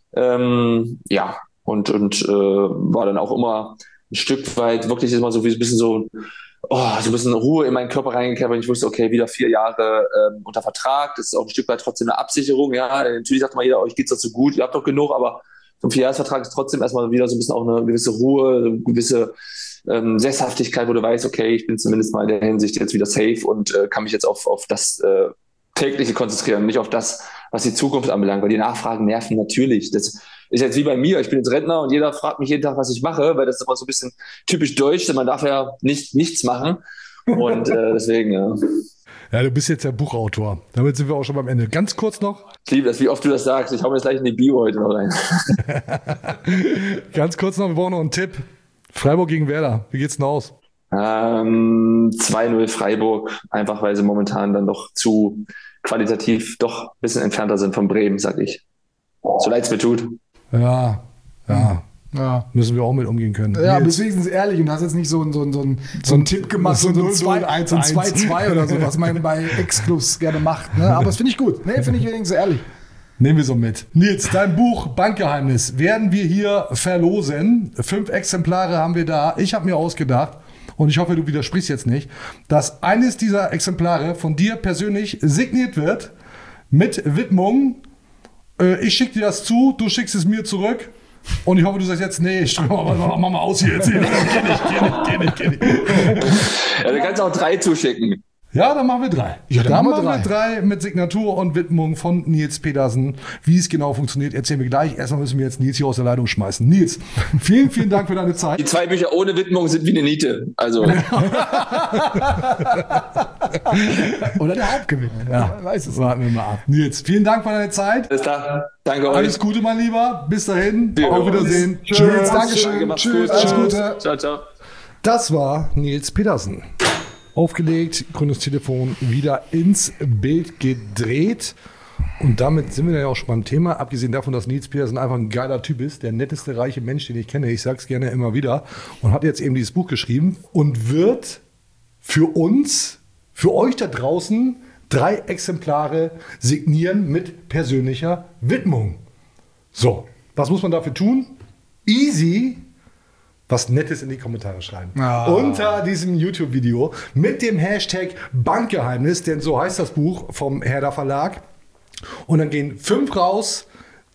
War dann auch immer ein Stück weit wirklich immer so wie ein bisschen so ein bisschen Ruhe in meinen Körper reingekehrt, weil ich wusste, okay, wieder 4 Jahre unter Vertrag, das ist auch ein Stück weit trotzdem eine Absicherung, ja, natürlich sagt mal jeder, euch geht's doch so gut, ihr habt doch genug, aber so ein 4-Jahres-Vertrag ist trotzdem erstmal wieder so ein bisschen auch eine gewisse Ruhe, eine gewisse Sesshaftigkeit, wo du weißt, okay, ich bin zumindest mal in der Hinsicht jetzt wieder safe und kann mich jetzt auf das Tägliche konzentrieren, nicht auf das, was die Zukunft anbelangt, weil die Nachfragen nerven natürlich. Das ist jetzt wie bei mir, ich bin jetzt Rentner und jeder fragt mich jeden Tag, was ich mache, weil das ist immer so ein bisschen typisch deutsch, denn man darf ja nichts machen und deswegen, ja. Ja, du bist jetzt der Buchautor. Damit sind wir auch schon beim Ende. Ganz kurz noch. Ich liebe das, wie oft du das sagst. Ich hau mir das gleich in die Bio heute noch rein. Ganz kurz noch, wir brauchen noch einen Tipp. Freiburg gegen Werder, wie geht's denn aus? 2-0 Freiburg, einfach weil sie momentan dann doch zu qualitativ doch ein bisschen entfernter sind von Bremen, sag ich. So leid es mir tut. Ja. Müssen wir auch mit umgehen können. Ja, bist wenigstens ehrlich und hast jetzt nicht so einen Tipp gemacht, so ein 2-2 oder so, was man bei Ex-Clubs gerne macht. Ne? Aber das finde ich gut. Ne, finde ich wenigstens ehrlich. Nehmen wir so mit. Nils, dein Buch Bankgeheimnis werden wir hier verlosen. 5 Exemplare haben wir da. Ich habe mir ausgedacht, und ich hoffe, du widersprichst jetzt nicht, dass eines dieser Exemplare von dir persönlich signiert wird mit Widmung. Ich schicke dir das zu, du schickst es mir zurück. Und ich hoffe, du sagst jetzt, nee, mach mal aus hier jetzt. Geh nicht. Ja, du kannst auch 3 zuschicken. Ja, dann machen wir 3. Ja, dann machen wir 3 mit Signatur und Widmung von Nils Pedersen. Wie es genau funktioniert, erzählen wir gleich. Erstmal müssen wir jetzt Nils hier aus der Leitung schmeißen. Nils, vielen, vielen Dank für deine Zeit. Die 2 Bücher ohne Widmung sind wie eine Niete. Also. Oder der Hauptgewinn. Ja, weiß es. Warten wir mal ab. Nils, vielen Dank für deine Zeit. Alles klar. Danke euch. Alles Gute, mein Lieber. Bis dahin. Ja. Auf Wiedersehen. Tschüss. Dankeschön. Tschüss. Alles Gute. Ciao. Das war Nils Pedersen. Aufgelegt, grünes Telefon wieder ins Bild gedreht. Und damit sind wir ja auch schon beim Thema. Abgesehen davon, dass Nils Pedersen einfach ein geiler Typ ist, der netteste reiche Mensch, den ich kenne. Ich sag's gerne immer wieder. Und hat jetzt eben dieses Buch geschrieben und wird für uns, für euch da draußen 3 Exemplare signieren mit persönlicher Widmung. So, was muss man dafür tun? Easy. Was Nettes in die Kommentare schreiben. Unter diesem YouTube-Video mit dem Hashtag Bankgeheimnis, denn so heißt das Buch vom Herder Verlag. Und dann gehen 5 raus,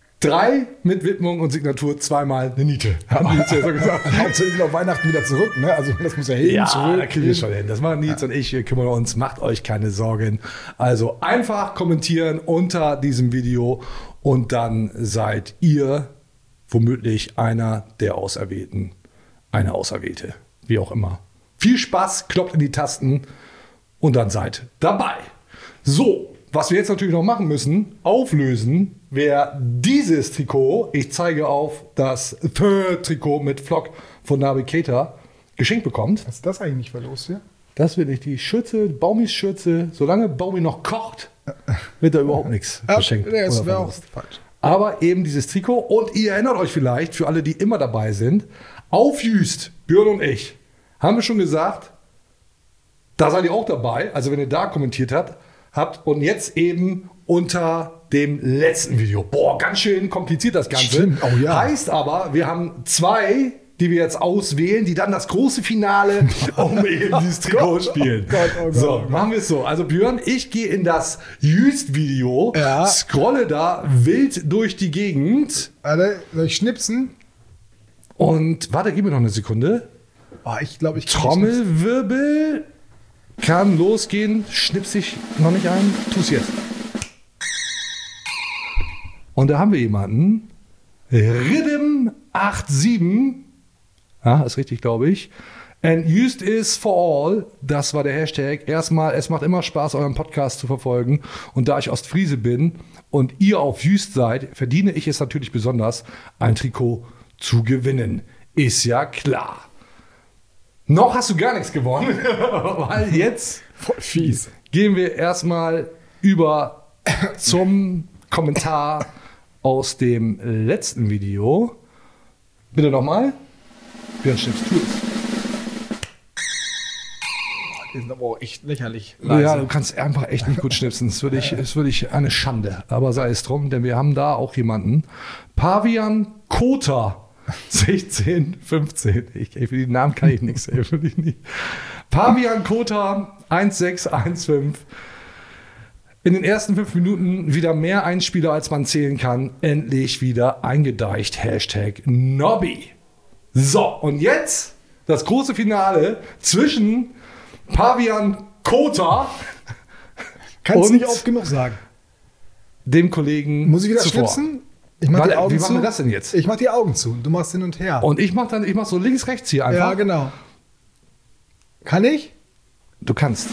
3 mit Widmung und Signatur, 2-mal eine Niete. Haben die jetzt ja so gesagt. Hauptsächlich auf Weihnachten wieder zurück, ne? Also das muss ja hin, ja, zurück. Da kriegen wir schon hin. Das machen Nils und ich, wir kümmern uns. Macht euch keine Sorgen. Also einfach kommentieren unter diesem Video und dann seid ihr womöglich einer der Auserwählten. Eine Auserwählte, wie auch immer. Viel Spaß, kloppt in die Tasten und dann seid dabei. So, was wir jetzt natürlich noch machen müssen, auflösen, wer dieses Trikot, ich zeige auf das Trikot mit Flock von Navigator, geschenkt bekommt. Was ist das eigentlich nicht verlost hier? Das wird nicht die Schürze, Baumis Schürze. Solange Baumi noch kocht, wird da überhaupt nichts geschenkt. Das wäre auch falsch. Aber eben dieses Trikot. Und ihr erinnert euch vielleicht, für alle, die immer dabei sind, auf Jüst, Björn und ich, haben wir schon gesagt, da seid ihr auch dabei. Also wenn ihr da kommentiert habt und jetzt eben unter dem letzten Video. Boah, ganz schön kompliziert das Ganze. Stimmt. Oh, ja. Heißt aber, wir haben 2, die wir jetzt auswählen, die dann das große Finale um eben dieses Trikot spielen. So, machen wir es so. Also Björn, ich gehe in das Jüst-Video, scrolle da wild durch die Gegend. Warte, soll ich schnipsen? Und warte, gib mir noch eine Sekunde. Oh, ich glaube, ich kann Trommelwirbel kann losgehen. Schnips dich noch nicht ein. Tu's jetzt. Und da haben wir jemanden. Rhythm 87. Ja, ist richtig, glaube ich. And used is for all, das war der Hashtag. Erstmal, es macht immer Spaß, euren Podcast zu verfolgen. Und da ich Ostfriese bin und ihr auf Jüst seid, verdiene ich es natürlich besonders, ein Trikot zu gewinnen. Ist ja klar. Noch hast du gar nichts gewonnen, weil jetzt voll fies. Gehen wir erstmal über zum Kommentar aus dem letzten Video. Bitte nochmal. Björn Schnips, tu es. Die sind aber auch echt lächerlich. Ja, du kannst einfach echt nicht gut schnipsen. Das würde ich eine Schande. Aber sei es drum, denn wir haben da auch jemanden. Pavian Kota, 16, 15. Für die Namen kann ich nichts. Pavian Kota, 1615. In den ersten 5 Minuten wieder mehr Einspieler, als man zählen kann. Endlich wieder eingedeicht. Hashtag Nobby. So, und jetzt das große Finale zwischen Pavian Kota. Kannst du nicht oft genug sagen. Dem Kollegen. Muss ich wieder zuvor. schnipsen? Ich mach die Augen Wie zu. machen wir das denn jetzt? Ich mach die Augen zu. Du machst hin und her. Und ich mach so links, rechts hier einfach. Ja, genau. Kann ich? Du kannst.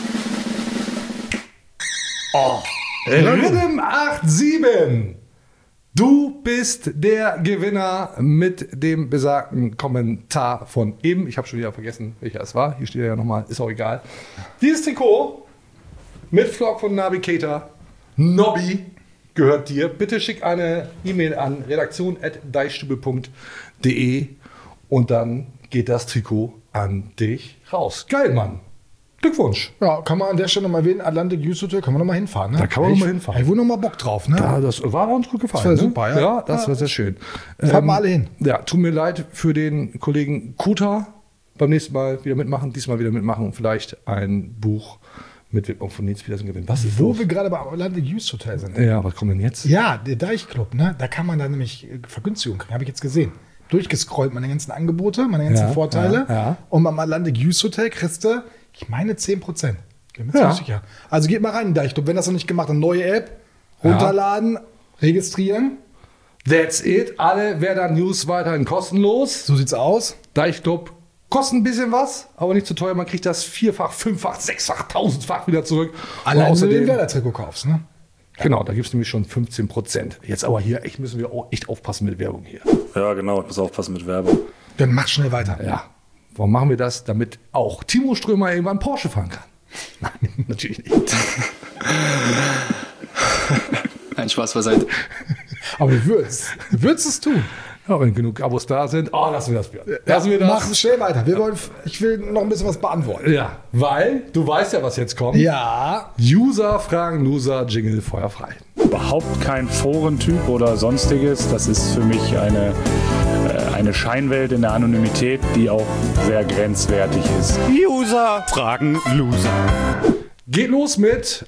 Oh. Rhythm 87. Du bist der Gewinner mit dem besagten Kommentar von eben. Ich habe schon wieder vergessen, welcher es war. Hier steht er ja nochmal, ist auch egal. Dieses Trikot mit Vlog von Navigator Nobby gehört dir. Bitte schick eine E-Mail an redaktion@deichstube.de und dann geht das Trikot an dich raus. Geil, Mann. Glückwunsch. Ja, kann man an der Stelle mal erwähnen, Atlantic Youth Hotel, kann man noch mal hinfahren. Ne? Da kann man noch mal hinfahren. Ich wohl noch mal Bock drauf. Ne? Ja, das war uns gut gefallen. Das war ne? super, ja. Ja, das war sehr schön. Fahren wir alle hin. Ja, tut mir leid für den Kollegen Kota. Beim nächsten Mal wieder mitmachen, diesmal wieder mitmachen und vielleicht ein Buch mit Widmung von Nils Petersen gewinnen. Was ist Wo los? wir gerade bei Atlantic Youth Hotel sind. Ja, was kommt denn jetzt? Ja, der Deichclub, ne? Da kann man dann nämlich Vergünstigung kriegen, habe ich jetzt gesehen. Durchgescrollt, meine ganzen Angebote, meine ganzen Vorteile. Ja. Und beim Atlantic Youth Hotel kriegst du, ich meine, 10%. Bin mir ziemlich sicher. Also geht mal rein in den Deichclub. Wenn das noch nicht gemacht habt, neue App, runterladen, registrieren. That's it. Alle Werder News weiterhin kostenlos. So sieht's aus. Deichclub kostet ein bisschen was, aber nicht zu teuer. Man kriegt das 4-fach, 5-fach, 6-fach, 1000-fach wieder zurück. Allein wenn du den Werder-Trikot kaufst, ne? Genau, da gibt es nämlich schon 15%. Jetzt aber hier müssen wir auch echt aufpassen mit Werbung hier. Ja, genau, ich muss aufpassen mit Werbung. Dann mach schnell weiter. Ja. Warum machen wir das? Damit auch Timo Strömer irgendwann Porsche fahren kann. Nein, natürlich nicht. Ein Spaß beiseite. Aber du würdest es tun. Ja, wenn genug Abos da sind. Oh, lassen wir das, Björn. Lassen wir das. Mach schnell weiter. Ich will noch ein bisschen was beantworten. Ja, weil du weißt ja, was jetzt kommt. Ja. User fragen Loser, Jingle feuerfrei. Überhaupt kein Forentyp oder sonstiges. Das ist für mich eine Scheinwelt in der Anonymität, die auch sehr grenzwertig ist. User fragen Loser. Geht los mit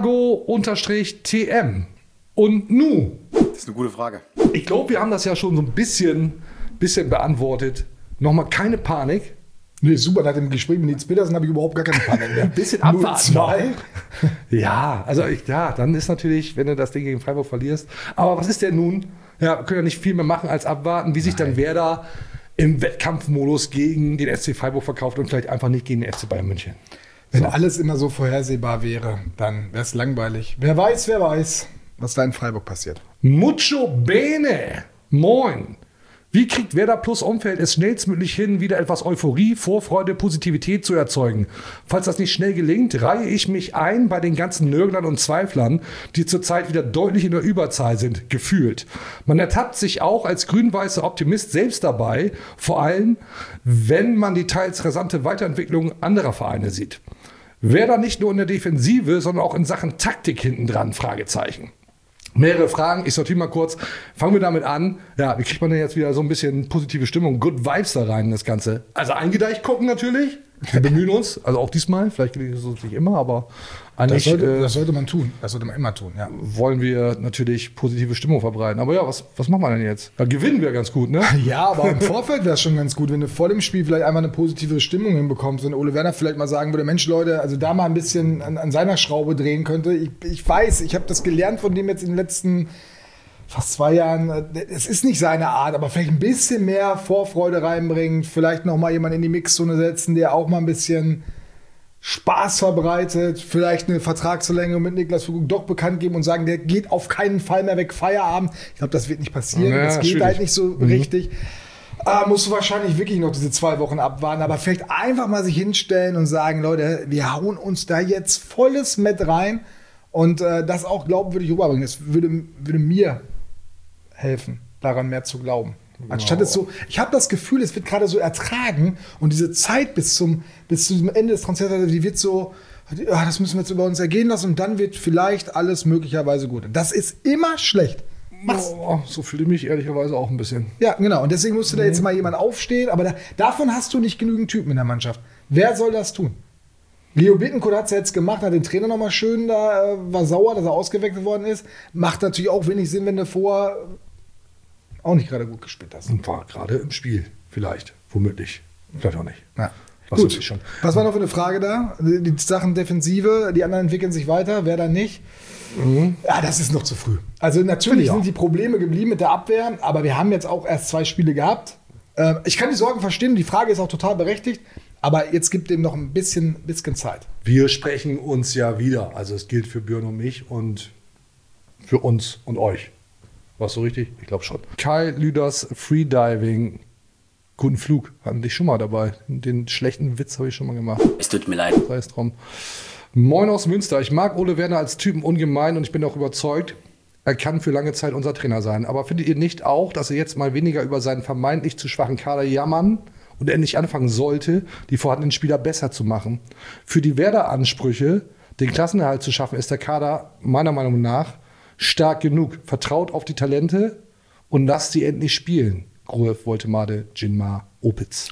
Argo-TM. Und nu? Das ist eine gute Frage. Ich glaube, wir haben das ja schon so ein bisschen beantwortet. Nochmal keine Panik. Nee, super, nach dem Gespräch mit Nils Petersen habe ich überhaupt gar keine Panik mehr. Ein bisschen abwarten. 0-2. Ja, also dann ist natürlich, wenn du das Ding gegen Freiburg verlierst. Aber was ist denn nun? Ja, wir können ja nicht viel mehr machen als abwarten, wie sich dann Werder im Wettkampfmodus gegen den SC Freiburg verkauft und vielleicht einfach nicht gegen den FC Bayern München. Wenn alles immer so vorhersehbar wäre, dann wäre es langweilig. Wer weiß, was da in Freiburg passiert. Mucho bene. Moin. Wie kriegt Werder Plus Umfeld es schnellstmöglich hin, wieder etwas Euphorie, Vorfreude, Positivität zu erzeugen? Falls das nicht schnell gelingt, reihe ich mich ein bei den ganzen Nörglern und Zweiflern, die zurzeit wieder deutlich in der Überzahl sind, gefühlt. Man ertappt sich auch als grün-weißer Optimist selbst dabei, vor allem, wenn man die teils rasante Weiterentwicklung anderer Vereine sieht. Werder nicht nur in der Defensive, sondern auch in Sachen Taktik hintendran, Fragezeichen. Mehrere Fragen, ich sortiere mal kurz. Fangen wir damit an. Ja, wie kriegt man denn jetzt wieder so ein bisschen positive Stimmung, Good Vibes da rein in das Ganze? Also eingedeicht gucken natürlich. Wir bemühen uns, also auch diesmal. Vielleicht gelingt es uns nicht immer, aber eigentlich das sollte man tun. Das sollte man immer tun, ja. Wollen wir natürlich positive Stimmung verbreiten. Aber ja, was machen wir denn jetzt? Da gewinnen wir ganz gut, ne? Ja, aber im Vorfeld wäre es schon ganz gut, wenn du vor dem Spiel vielleicht einfach eine positive Stimmung hinbekommst. Wenn Ole Werner vielleicht mal sagen würde, Mensch Leute, also da mal ein bisschen an seiner Schraube drehen könnte. Ich weiß, ich habe das gelernt von dem jetzt in den letzten fast 2 Jahren, es ist nicht seine Art, aber vielleicht ein bisschen mehr Vorfreude reinbringen, vielleicht noch mal jemanden in die Mixzone setzen, der auch mal ein bisschen Spaß verbreitet, vielleicht eine Vertragsverlängerung mit Niklas Füllkrug doch bekannt geben und sagen, der geht auf keinen Fall mehr weg, Feierabend. Ich glaube, das wird nicht passieren, das geht schwierig. Halt nicht so richtig. Musst du wahrscheinlich wirklich noch diese 2 Wochen abwarten, aber vielleicht einfach mal sich hinstellen und sagen, Leute, wir hauen uns da jetzt volles Met rein und das auch glaubwürdig rüberbringen. Das würde mir helfen, daran mehr zu glauben. Anstatt es so, ich habe das Gefühl, es wird gerade so ertragen und diese Zeit bis zum Ende des Transfers, die wird so, das müssen wir jetzt über uns ergehen lassen und dann wird vielleicht alles möglicherweise gut. Das ist immer schlecht. So fühle ich mich ehrlicherweise auch ein bisschen. Ja, genau. Und deswegen musste da jetzt mal jemand aufstehen. Aber davon hast du nicht genügend Typen in der Mannschaft. Wer soll das tun? Leo Bittencourt hat es ja jetzt gemacht, hat den Trainer nochmal schön da, war sauer, dass er ausgewechselt worden ist. Macht natürlich auch wenig Sinn, wenn du vorher auch nicht gerade gut gespielt hast. Und war gerade im Spiel, vielleicht, womöglich. Vielleicht auch nicht. Ja. Gut. Was war noch für eine Frage da? Die Sachen Defensive, die anderen entwickeln sich weiter, wer dann nicht? Ja, das ist noch zu früh. Also natürlich sind die Probleme geblieben mit der Abwehr, aber wir haben jetzt auch erst 2 Spiele gehabt. Ich kann die Sorgen verstehen, die Frage ist auch total berechtigt, aber jetzt gibt dem noch ein bisschen Zeit. Wir sprechen uns ja wieder, also es gilt für Björn und mich und für uns und euch. Warst du richtig? Ich glaube schon. Kai Lüders Freediving. Guten Flug, hatten dich schon mal dabei. Den schlechten Witz habe ich schon mal gemacht. Es tut mir leid. Sei es drum. Moin aus Münster. Ich mag Ole Werner als Typen ungemein und ich bin auch überzeugt, er kann für lange Zeit unser Trainer sein. Aber findet ihr nicht auch, dass er jetzt mal weniger über seinen vermeintlich zu schwachen Kader jammern und endlich anfangen sollte, die vorhandenen Spieler besser zu machen? Für die Werder-Ansprüche, den Klassenerhalt zu schaffen, ist der Kader meiner Meinung nach stark genug. Vertraut auf die Talente und lasst sie endlich spielen. Gruev, Woltemade, Jinmar, Opitz.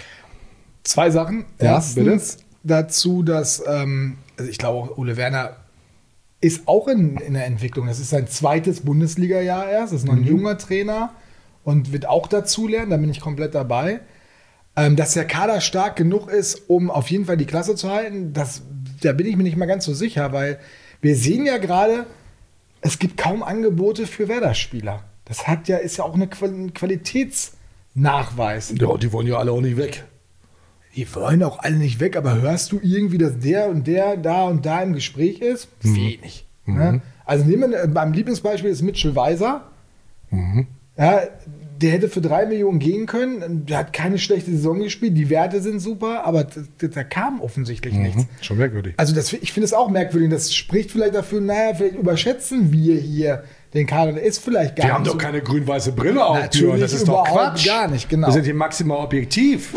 2 Sachen. Ja, Erstens dazu, dass also ich glaube auch Ole Werner ist auch in der Entwicklung. Das ist sein 2. Bundesliga-Jahr erst. Das ist noch ein junger Trainer und wird auch dazulernen. Da bin ich komplett dabei. Dass der Kader stark genug ist, um auf jeden Fall die Klasse zu halten, da bin ich mir nicht mal ganz so sicher, weil wir sehen ja gerade, es gibt kaum Angebote für Werder-Spieler. Das ist ja auch ein Qualitätsnachweis. Ja, die wollen ja alle auch nicht weg. Die wollen auch alle nicht weg, aber hörst du irgendwie, dass der und der da und da im Gespräch ist? Wenig. Ne? Also nehmen wir, beim Lieblingsbeispiel ist Mitchell Weiser. Ja, der hätte für 3 Millionen gehen können. Der hat keine schlechte Saison gespielt. Die Werte sind super, aber da kam offensichtlich nichts. Schon merkwürdig. Also ich finde es auch merkwürdig. Das spricht vielleicht dafür, vielleicht überschätzen wir hier den Kader. Der ist vielleicht gar nicht. Wir haben doch keine grün-weiße Brille auf. Natürlich, das ist doch Quatsch. Gar nicht, genau. Wir sind hier maximal objektiv.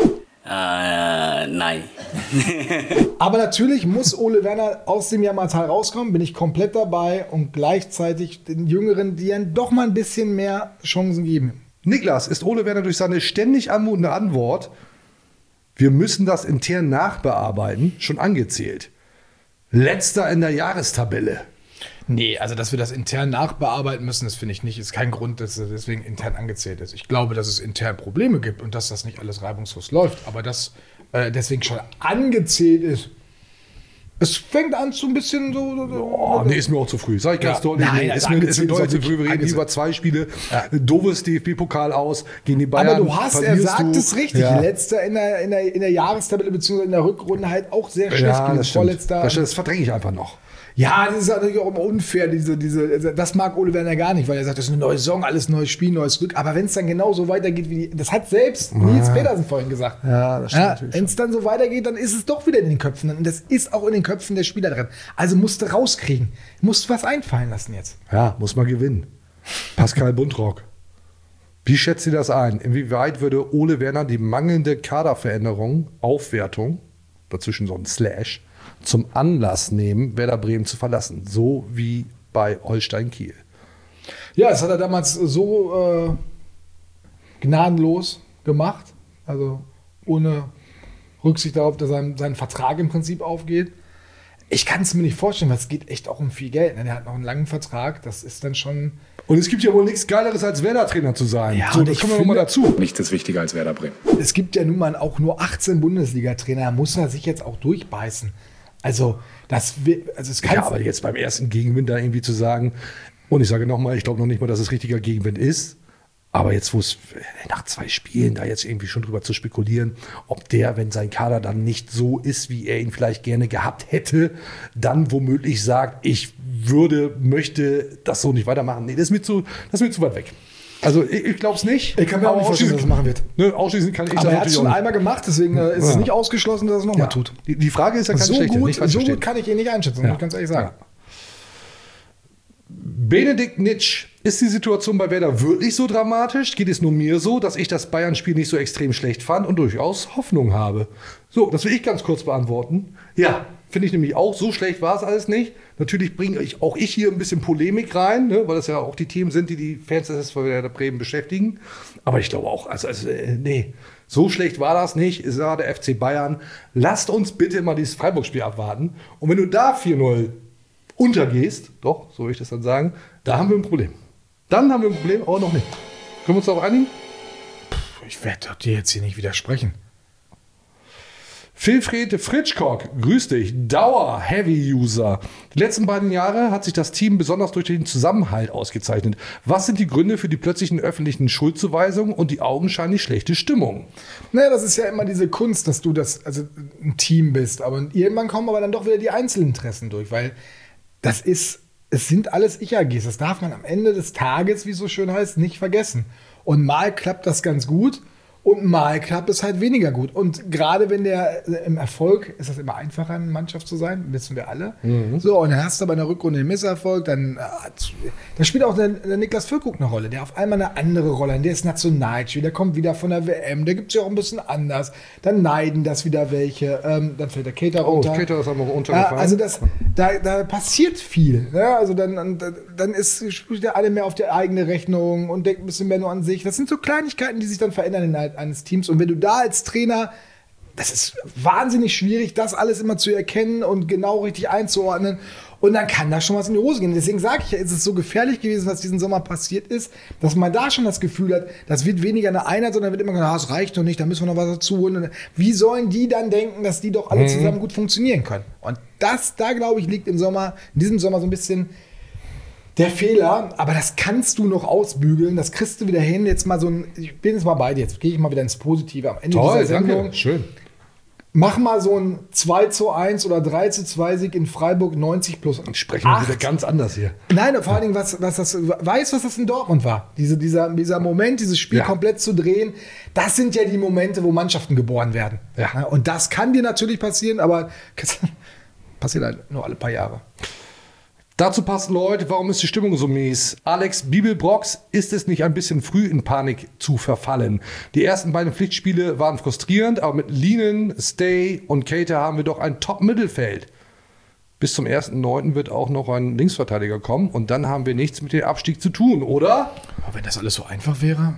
Nein. Aber natürlich muss Ole Werner aus dem Jammertal rauskommen, bin ich komplett dabei und gleichzeitig den Jüngeren, die dann doch mal ein bisschen mehr Chancen geben. Niklas, ist Ole Werner durch seine ständig anmutende Antwort, wir müssen das intern nachbearbeiten, schon angezählt? Letzter in der Jahrestabelle. Nee, also dass wir das intern nachbearbeiten müssen, das finde ich nicht. Ist kein Grund, dass es deswegen intern angezählt ist. Ich glaube, dass es intern Probleme gibt und dass das nicht alles reibungslos läuft. Aber dass deswegen schon angezählt ist. Es fängt an so ein bisschen so. Nee, ist mir auch zu früh. Sag ich ganz deutlich. Nein, ist mir deutlich zu früh. Wir reden über 2 Spiele. Doofes DFB-Pokal aus gegen die Bayern. Aber du hast, er sagt es richtig, Ja. Letzter in der Jahrestabelle bzw. in der Rückrunde halt auch sehr schlecht. Ja, das stimmt. Vorletzter. Das verdränge ich einfach noch. Ja, das ist natürlich auch immer unfair. Das mag Ole Werner gar nicht, weil er sagt, das ist eine neue Saison, alles neues Spiel, neues Glück. Aber wenn es dann genauso weitergeht wie das hat selbst Nils Pedersen vorhin gesagt. Ja, das stimmt natürlich. Wenn es dann so weitergeht, dann ist es doch wieder in den Köpfen. Und das ist auch in den Köpfen der Spieler drin. Also musst du rauskriegen. Musst was einfallen lassen jetzt. Ja, muss man gewinnen. Pascal Buntrock. Wie schätzt ihr das ein? Inwieweit würde Ole Werner die mangelnde Kaderveränderung, Aufwertung, dazwischen so ein Slash, zum Anlass nehmen, Werder Bremen zu verlassen? So wie bei Holstein Kiel. Ja, das hat er damals so gnadenlos gemacht. Also ohne Rücksicht darauf, dass sein Vertrag im Prinzip aufgeht. Ich kann es mir nicht vorstellen, weil es geht echt auch um viel Geld. Er hat noch einen langen Vertrag, das ist dann schon... Und es gibt ja wohl nichts Geileres, als Werder-Trainer zu sein. Ja, so, und das ich kommen wir nochmal dazu. Nichts ist wichtiger als Werder Bremen. Es gibt ja nun mal auch nur 18 Bundesliga-Trainer, da muss er sich jetzt auch durchbeißen. Also, es kann... Ja, aber jetzt beim ersten Gegenwind da irgendwie zu sagen, Und ich sage nochmal, ich glaube noch nicht mal, dass es richtiger Gegenwind ist. Aber jetzt, wo es nach 2 Spielen da jetzt irgendwie schon drüber zu spekulieren, ob der, wenn sein Kader dann nicht so ist, wie er ihn vielleicht gerne gehabt hätte, dann womöglich sagt, ich möchte das so nicht weitermachen. Nee, das ist mir zu weit weg. Also ich glaube es nicht. Ich kann mir auch nicht vorstellen, dass er das machen wird. Ne, ausschließen kann ich das aber er hat es schon nicht. einmal gemacht, deswegen ist es nicht ausgeschlossen, dass er es nochmal tut. Die Frage ist ja keine schlechte. So gut kann ich ihn nicht einschätzen, muss ich ganz ehrlich sagen. Ja. Benedikt Nitsch, ist die Situation bei Werder wirklich so dramatisch? Geht es nur mir so, dass ich das Bayern-Spiel nicht so extrem schlecht fand und durchaus Hoffnung habe? So, das will ich ganz kurz beantworten. Ja, finde ich nämlich auch, so schlecht war es alles nicht. Natürlich bringe auch ich hier ein bisschen Polemik rein, ne, weil das ja auch die Themen sind, die Fans des SV Werder Bremen beschäftigen. Aber ich glaube auch, nee, so schlecht war das nicht, ist ja der FC Bayern. Lasst uns bitte mal dieses Freiburg-Spiel abwarten. Und wenn du da 4-0 untergehst, doch, so will ich das dann sagen, da haben wir ein Problem. Dann haben wir ein Problem, aber noch nicht. Können wir uns darauf einigen? Ich werde dir jetzt hier nicht widersprechen. Wilfried Fritschkock, grüß dich, Dauer-Heavy-User. Die letzten beiden Jahre hat sich das Team besonders durch den Zusammenhalt ausgezeichnet. Was sind die Gründe für die plötzlichen öffentlichen Schuldzuweisungen und die augenscheinlich schlechte Stimmung? Naja, das ist ja immer diese Kunst, dass du ein Team bist. Aber irgendwann kommen aber dann doch wieder die Einzelinteressen durch, weil es sind alles Ich-AGs. Das darf man am Ende des Tages, wie es so schön heißt, nicht vergessen. Und mal klappt das ganz gut und mal klappt es halt weniger gut. Und gerade wenn im Erfolg, ist das immer einfacher, eine Mannschaft zu sein, wissen wir alle. Mhm. So, und dann hast du aber in der Rückrunde einen Misserfolg, dann spielt auch der Niklas Füllkrug eine Rolle, der auf einmal eine andere Rolle hat. Der ist Nationalspieler, der kommt wieder von der WM, der gibt es ja auch ein bisschen anders. Dann neiden das wieder welche, dann fällt der Cater runter. Oh, Cater ist aber runtergefallen. Also da passiert viel. Ja? Also dann spielt der alle mehr auf die eigene Rechnung und denkt ein bisschen mehr nur an sich. Das sind so Kleinigkeiten, die sich dann verändern innerhalb eines Teams. Und wenn du da als Trainer, das ist wahnsinnig schwierig, das alles immer zu erkennen und genau richtig einzuordnen. Und dann kann da schon was in die Hose gehen. Deswegen sage ich ja, ist es so gefährlich gewesen, was diesen Sommer passiert ist, dass man da schon das Gefühl hat, das wird weniger eine Einheit, sondern wird immer gesagt, es reicht noch nicht, da müssen wir noch was dazu holen. Wie sollen die dann denken, dass die doch alle zusammen gut funktionieren können? Und da glaube ich, liegt in diesem Sommer so ein bisschen der Fehler, aber das kannst du noch ausbügeln, das kriegst du wieder hin. Jetzt mal ich bin jetzt mal bei dir, jetzt gehe ich mal wieder ins Positive am Ende dieser Sendung. Danke, schön. Mach mal so ein 2:1 oder 3:2 Sieg in Freiburg 90 plus. Dann sprechen wir wieder ganz anders hier. Nein, vor allen Dingen, was das in Dortmund war. Dieser Moment, dieses Spiel komplett zu drehen, das sind ja die Momente, wo Mannschaften geboren werden. Ja. Und das kann dir natürlich passieren, aber passiert halt nur alle paar Jahre. Dazu passt, Leute, warum ist die Stimmung so mies? Alex Bibelbrox, ist es nicht ein bisschen früh in Panik zu verfallen? Die ersten beiden Pflichtspiele waren frustrierend, aber mit Lienen, Stay und Cater haben wir doch ein Top-Mittelfeld. Bis zum 1.9. wird auch noch ein Linksverteidiger kommen und dann haben wir nichts mit dem Abstieg zu tun, oder? Aber wenn das alles so einfach wäre,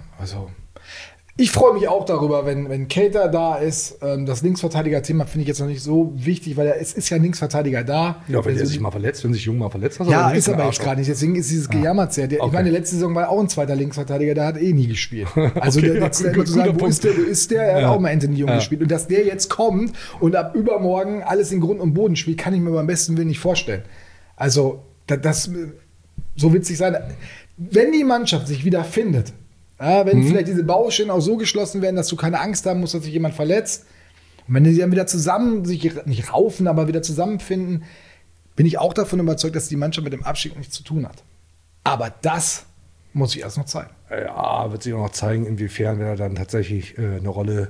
ich freue mich auch darüber, wenn Cater da ist. Das Linksverteidiger-Thema finde ich jetzt noch nicht so wichtig, weil es ist ja ein Linksverteidiger da. Ja, wenn sich Jung mal verletzt. Ja, ist aber jetzt gerade nicht. Deswegen ist dieses Gejammer sehr. Ich meine, letzte Saison war auch ein zweiter Linksverteidiger, der hat nie gespielt. Also immer zu sagen, wo ist der? Er hat auch mal Anthony Jung gespielt. Und dass der jetzt kommt und ab übermorgen alles in Grund und Boden spielt, kann ich mir beim besten Willen nicht vorstellen. Also, das so witzig sein. Wenn die Mannschaft sich wieder findet, wenn vielleicht diese Baustellen auch so geschlossen werden, dass du keine Angst haben musst, dass sich jemand verletzt. Und wenn die dann wieder zusammen sich nicht raufen, aber wieder zusammenfinden, bin ich auch davon überzeugt, dass die Mannschaft mit dem Abstieg nichts zu tun hat. Aber das muss sich erst noch zeigen. Ja, wird sich auch noch zeigen, inwiefern er dann tatsächlich eine Rolle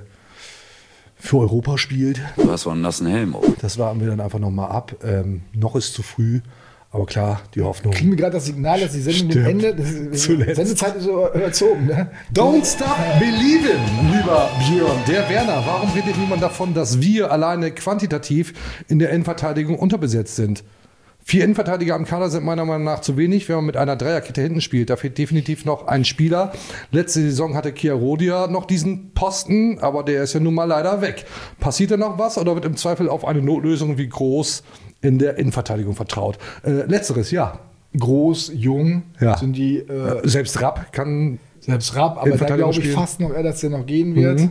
für Europa spielt. Du hast so einen nassen Helm. Das warten wir dann einfach nochmal ab. Noch ist zu früh. Aber klar, die Hoffnung. Kriegen wir gerade das Signal, dass die Sendung dem Ende. Die Sendezeit ist so überzogen, ne? Don't stop believing, lieber Björn. Der Werner, warum redet niemand davon, dass wir alleine quantitativ in der Innenverteidigung unterbesetzt sind? 4 Innenverteidiger am Kader sind meiner Meinung nach zu wenig, wenn man mit einer Dreierkette hinten spielt. Da fehlt definitiv noch ein Spieler. Letzte Saison hatte Chiarodia noch diesen Posten, aber der ist ja nun mal leider weg. Passiert da noch was oder wird im Zweifel auf eine Notlösung wie Groß in der Innenverteidigung vertraut? Letzteres, ja. Groß, jung sind die. Selbst Rapp kann. Selbst Rapp, aber da glaube ich fast noch eher, dass der noch gehen wird.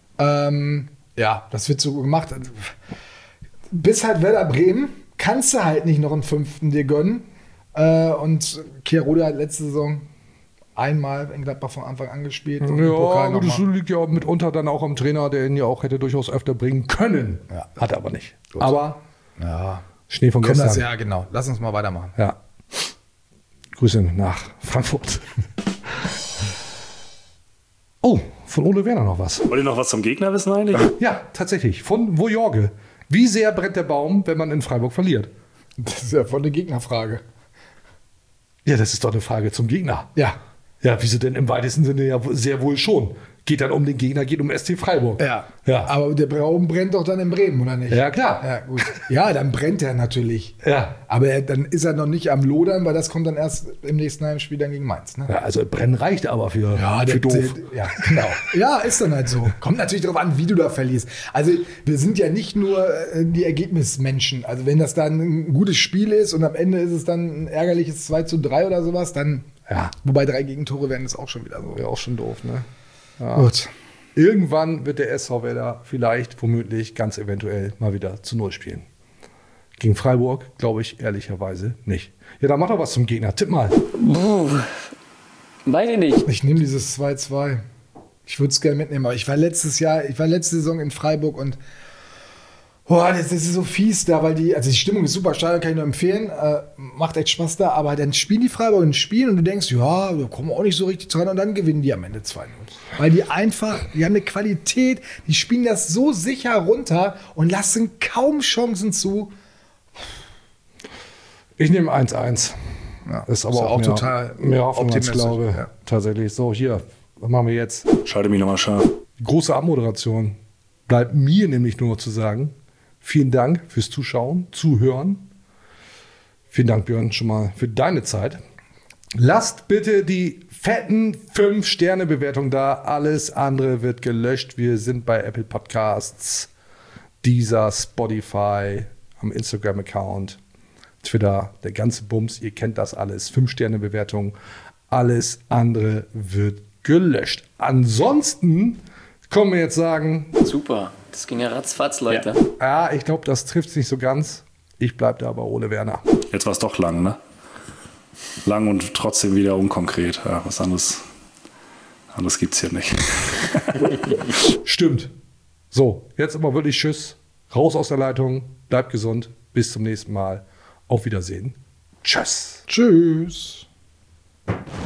Das wird so gemacht. Bis halt Werder Bremen kannst du halt nicht noch einen 5. dir gönnen. Und Kierode hat letzte Saison einmal in Gladbach von Anfang an gespielt. Und Ja, das liegt ja mitunter dann auch am Trainer, der ihn ja auch hätte durchaus öfter bringen können. Ja. Hat er aber nicht. Gut. Aber Ja. Schnee von Komm, gestern. das, ja, genau. Lass uns mal weitermachen. Ja. Grüße nach Frankfurt. Oh, von Ole Werner noch was. Wollt ihr noch was zum Gegner wissen eigentlich? Ja, tatsächlich. Von Vojorge. Wie sehr brennt der Baum, wenn man in Freiburg verliert? Das ist ja voll eine Gegnerfrage. Ja, das ist doch eine Frage zum Gegner. Ja. Ja, wieso denn im weitesten Sinne ja sehr wohl schon. Geht dann um den Gegner, geht um SC Freiburg. Ja. Ja. Aber der Baum brennt doch dann in Bremen, oder nicht? Ja, klar. Ja, gut. Ja, dann brennt er natürlich. Ja. Aber dann ist er noch nicht am Lodern, weil das kommt dann erst im nächsten Heimspiel dann gegen Mainz. Ne? Ja, also brennen reicht aber für der, doof. ja, genau. Ja, ist dann halt so. Kommt natürlich darauf an, wie du da verlierst. Also wir sind ja nicht nur die Ergebnismenschen. Also wenn das dann ein gutes Spiel ist und am Ende ist es dann ein ärgerliches 2:3 oder sowas, dann, ja. Wobei 3 Gegentore werden ist auch schon wieder so. Wäre auch schon doof, ne? Ja. Gut. Irgendwann wird der SV Werder vielleicht, womöglich, ganz eventuell mal wieder zu Null spielen. Gegen Freiburg glaube ich ehrlicherweise nicht. Ja, dann mach doch was zum Gegner. Tipp mal. Weiß ich nicht. Ich nehme dieses 2:2. Ich würde es gerne mitnehmen, aber ich war letzte Saison in Freiburg und das ist so fies da, weil die Stimmung ist super stark, kann ich nur empfehlen. Macht echt Spaß da, aber dann spielen die Freiburg ein Spiel und du denkst, ja, da kommen wir auch nicht so richtig dran und dann gewinnen die am Ende 2:0. Weil die haben eine Qualität, die spielen das so sicher runter und lassen kaum Chancen zu. Ich nehme 1:1. Ja, ist aber auch total mehr Hoffnung als optimistisch. Glaube. Ja. Tatsächlich. So, hier, was machen wir jetzt? Schalte mich nochmal scharf. Große Abmoderation. Bleibt mir nämlich nur noch zu sagen, vielen Dank fürs Zuschauen, Zuhören. Vielen Dank, Björn, schon mal für deine Zeit. Lasst bitte die fetten 5-Sterne-Bewertungen da. Alles andere wird gelöscht. Wir sind bei Apple Podcasts, Deezer, Spotify, am Instagram-Account, Twitter, der ganze Bums. Ihr kennt das alles. 5-Sterne-Bewertungen. Alles andere wird gelöscht. Ansonsten können wir jetzt sagen... Super, das ging ja ratzfatz, Leute. Ja, ich glaube, das trifft es nicht so ganz. Ich bleibe da aber ohne Werner. Jetzt war es doch lang, ne? Lang und trotzdem wieder unkonkret. Ja, was anderes gibt es hier nicht. Stimmt. So, jetzt aber wirklich Tschüss. Raus aus der Leitung. Bleibt gesund. Bis zum nächsten Mal. Auf Wiedersehen. Tschüss. Tschüss.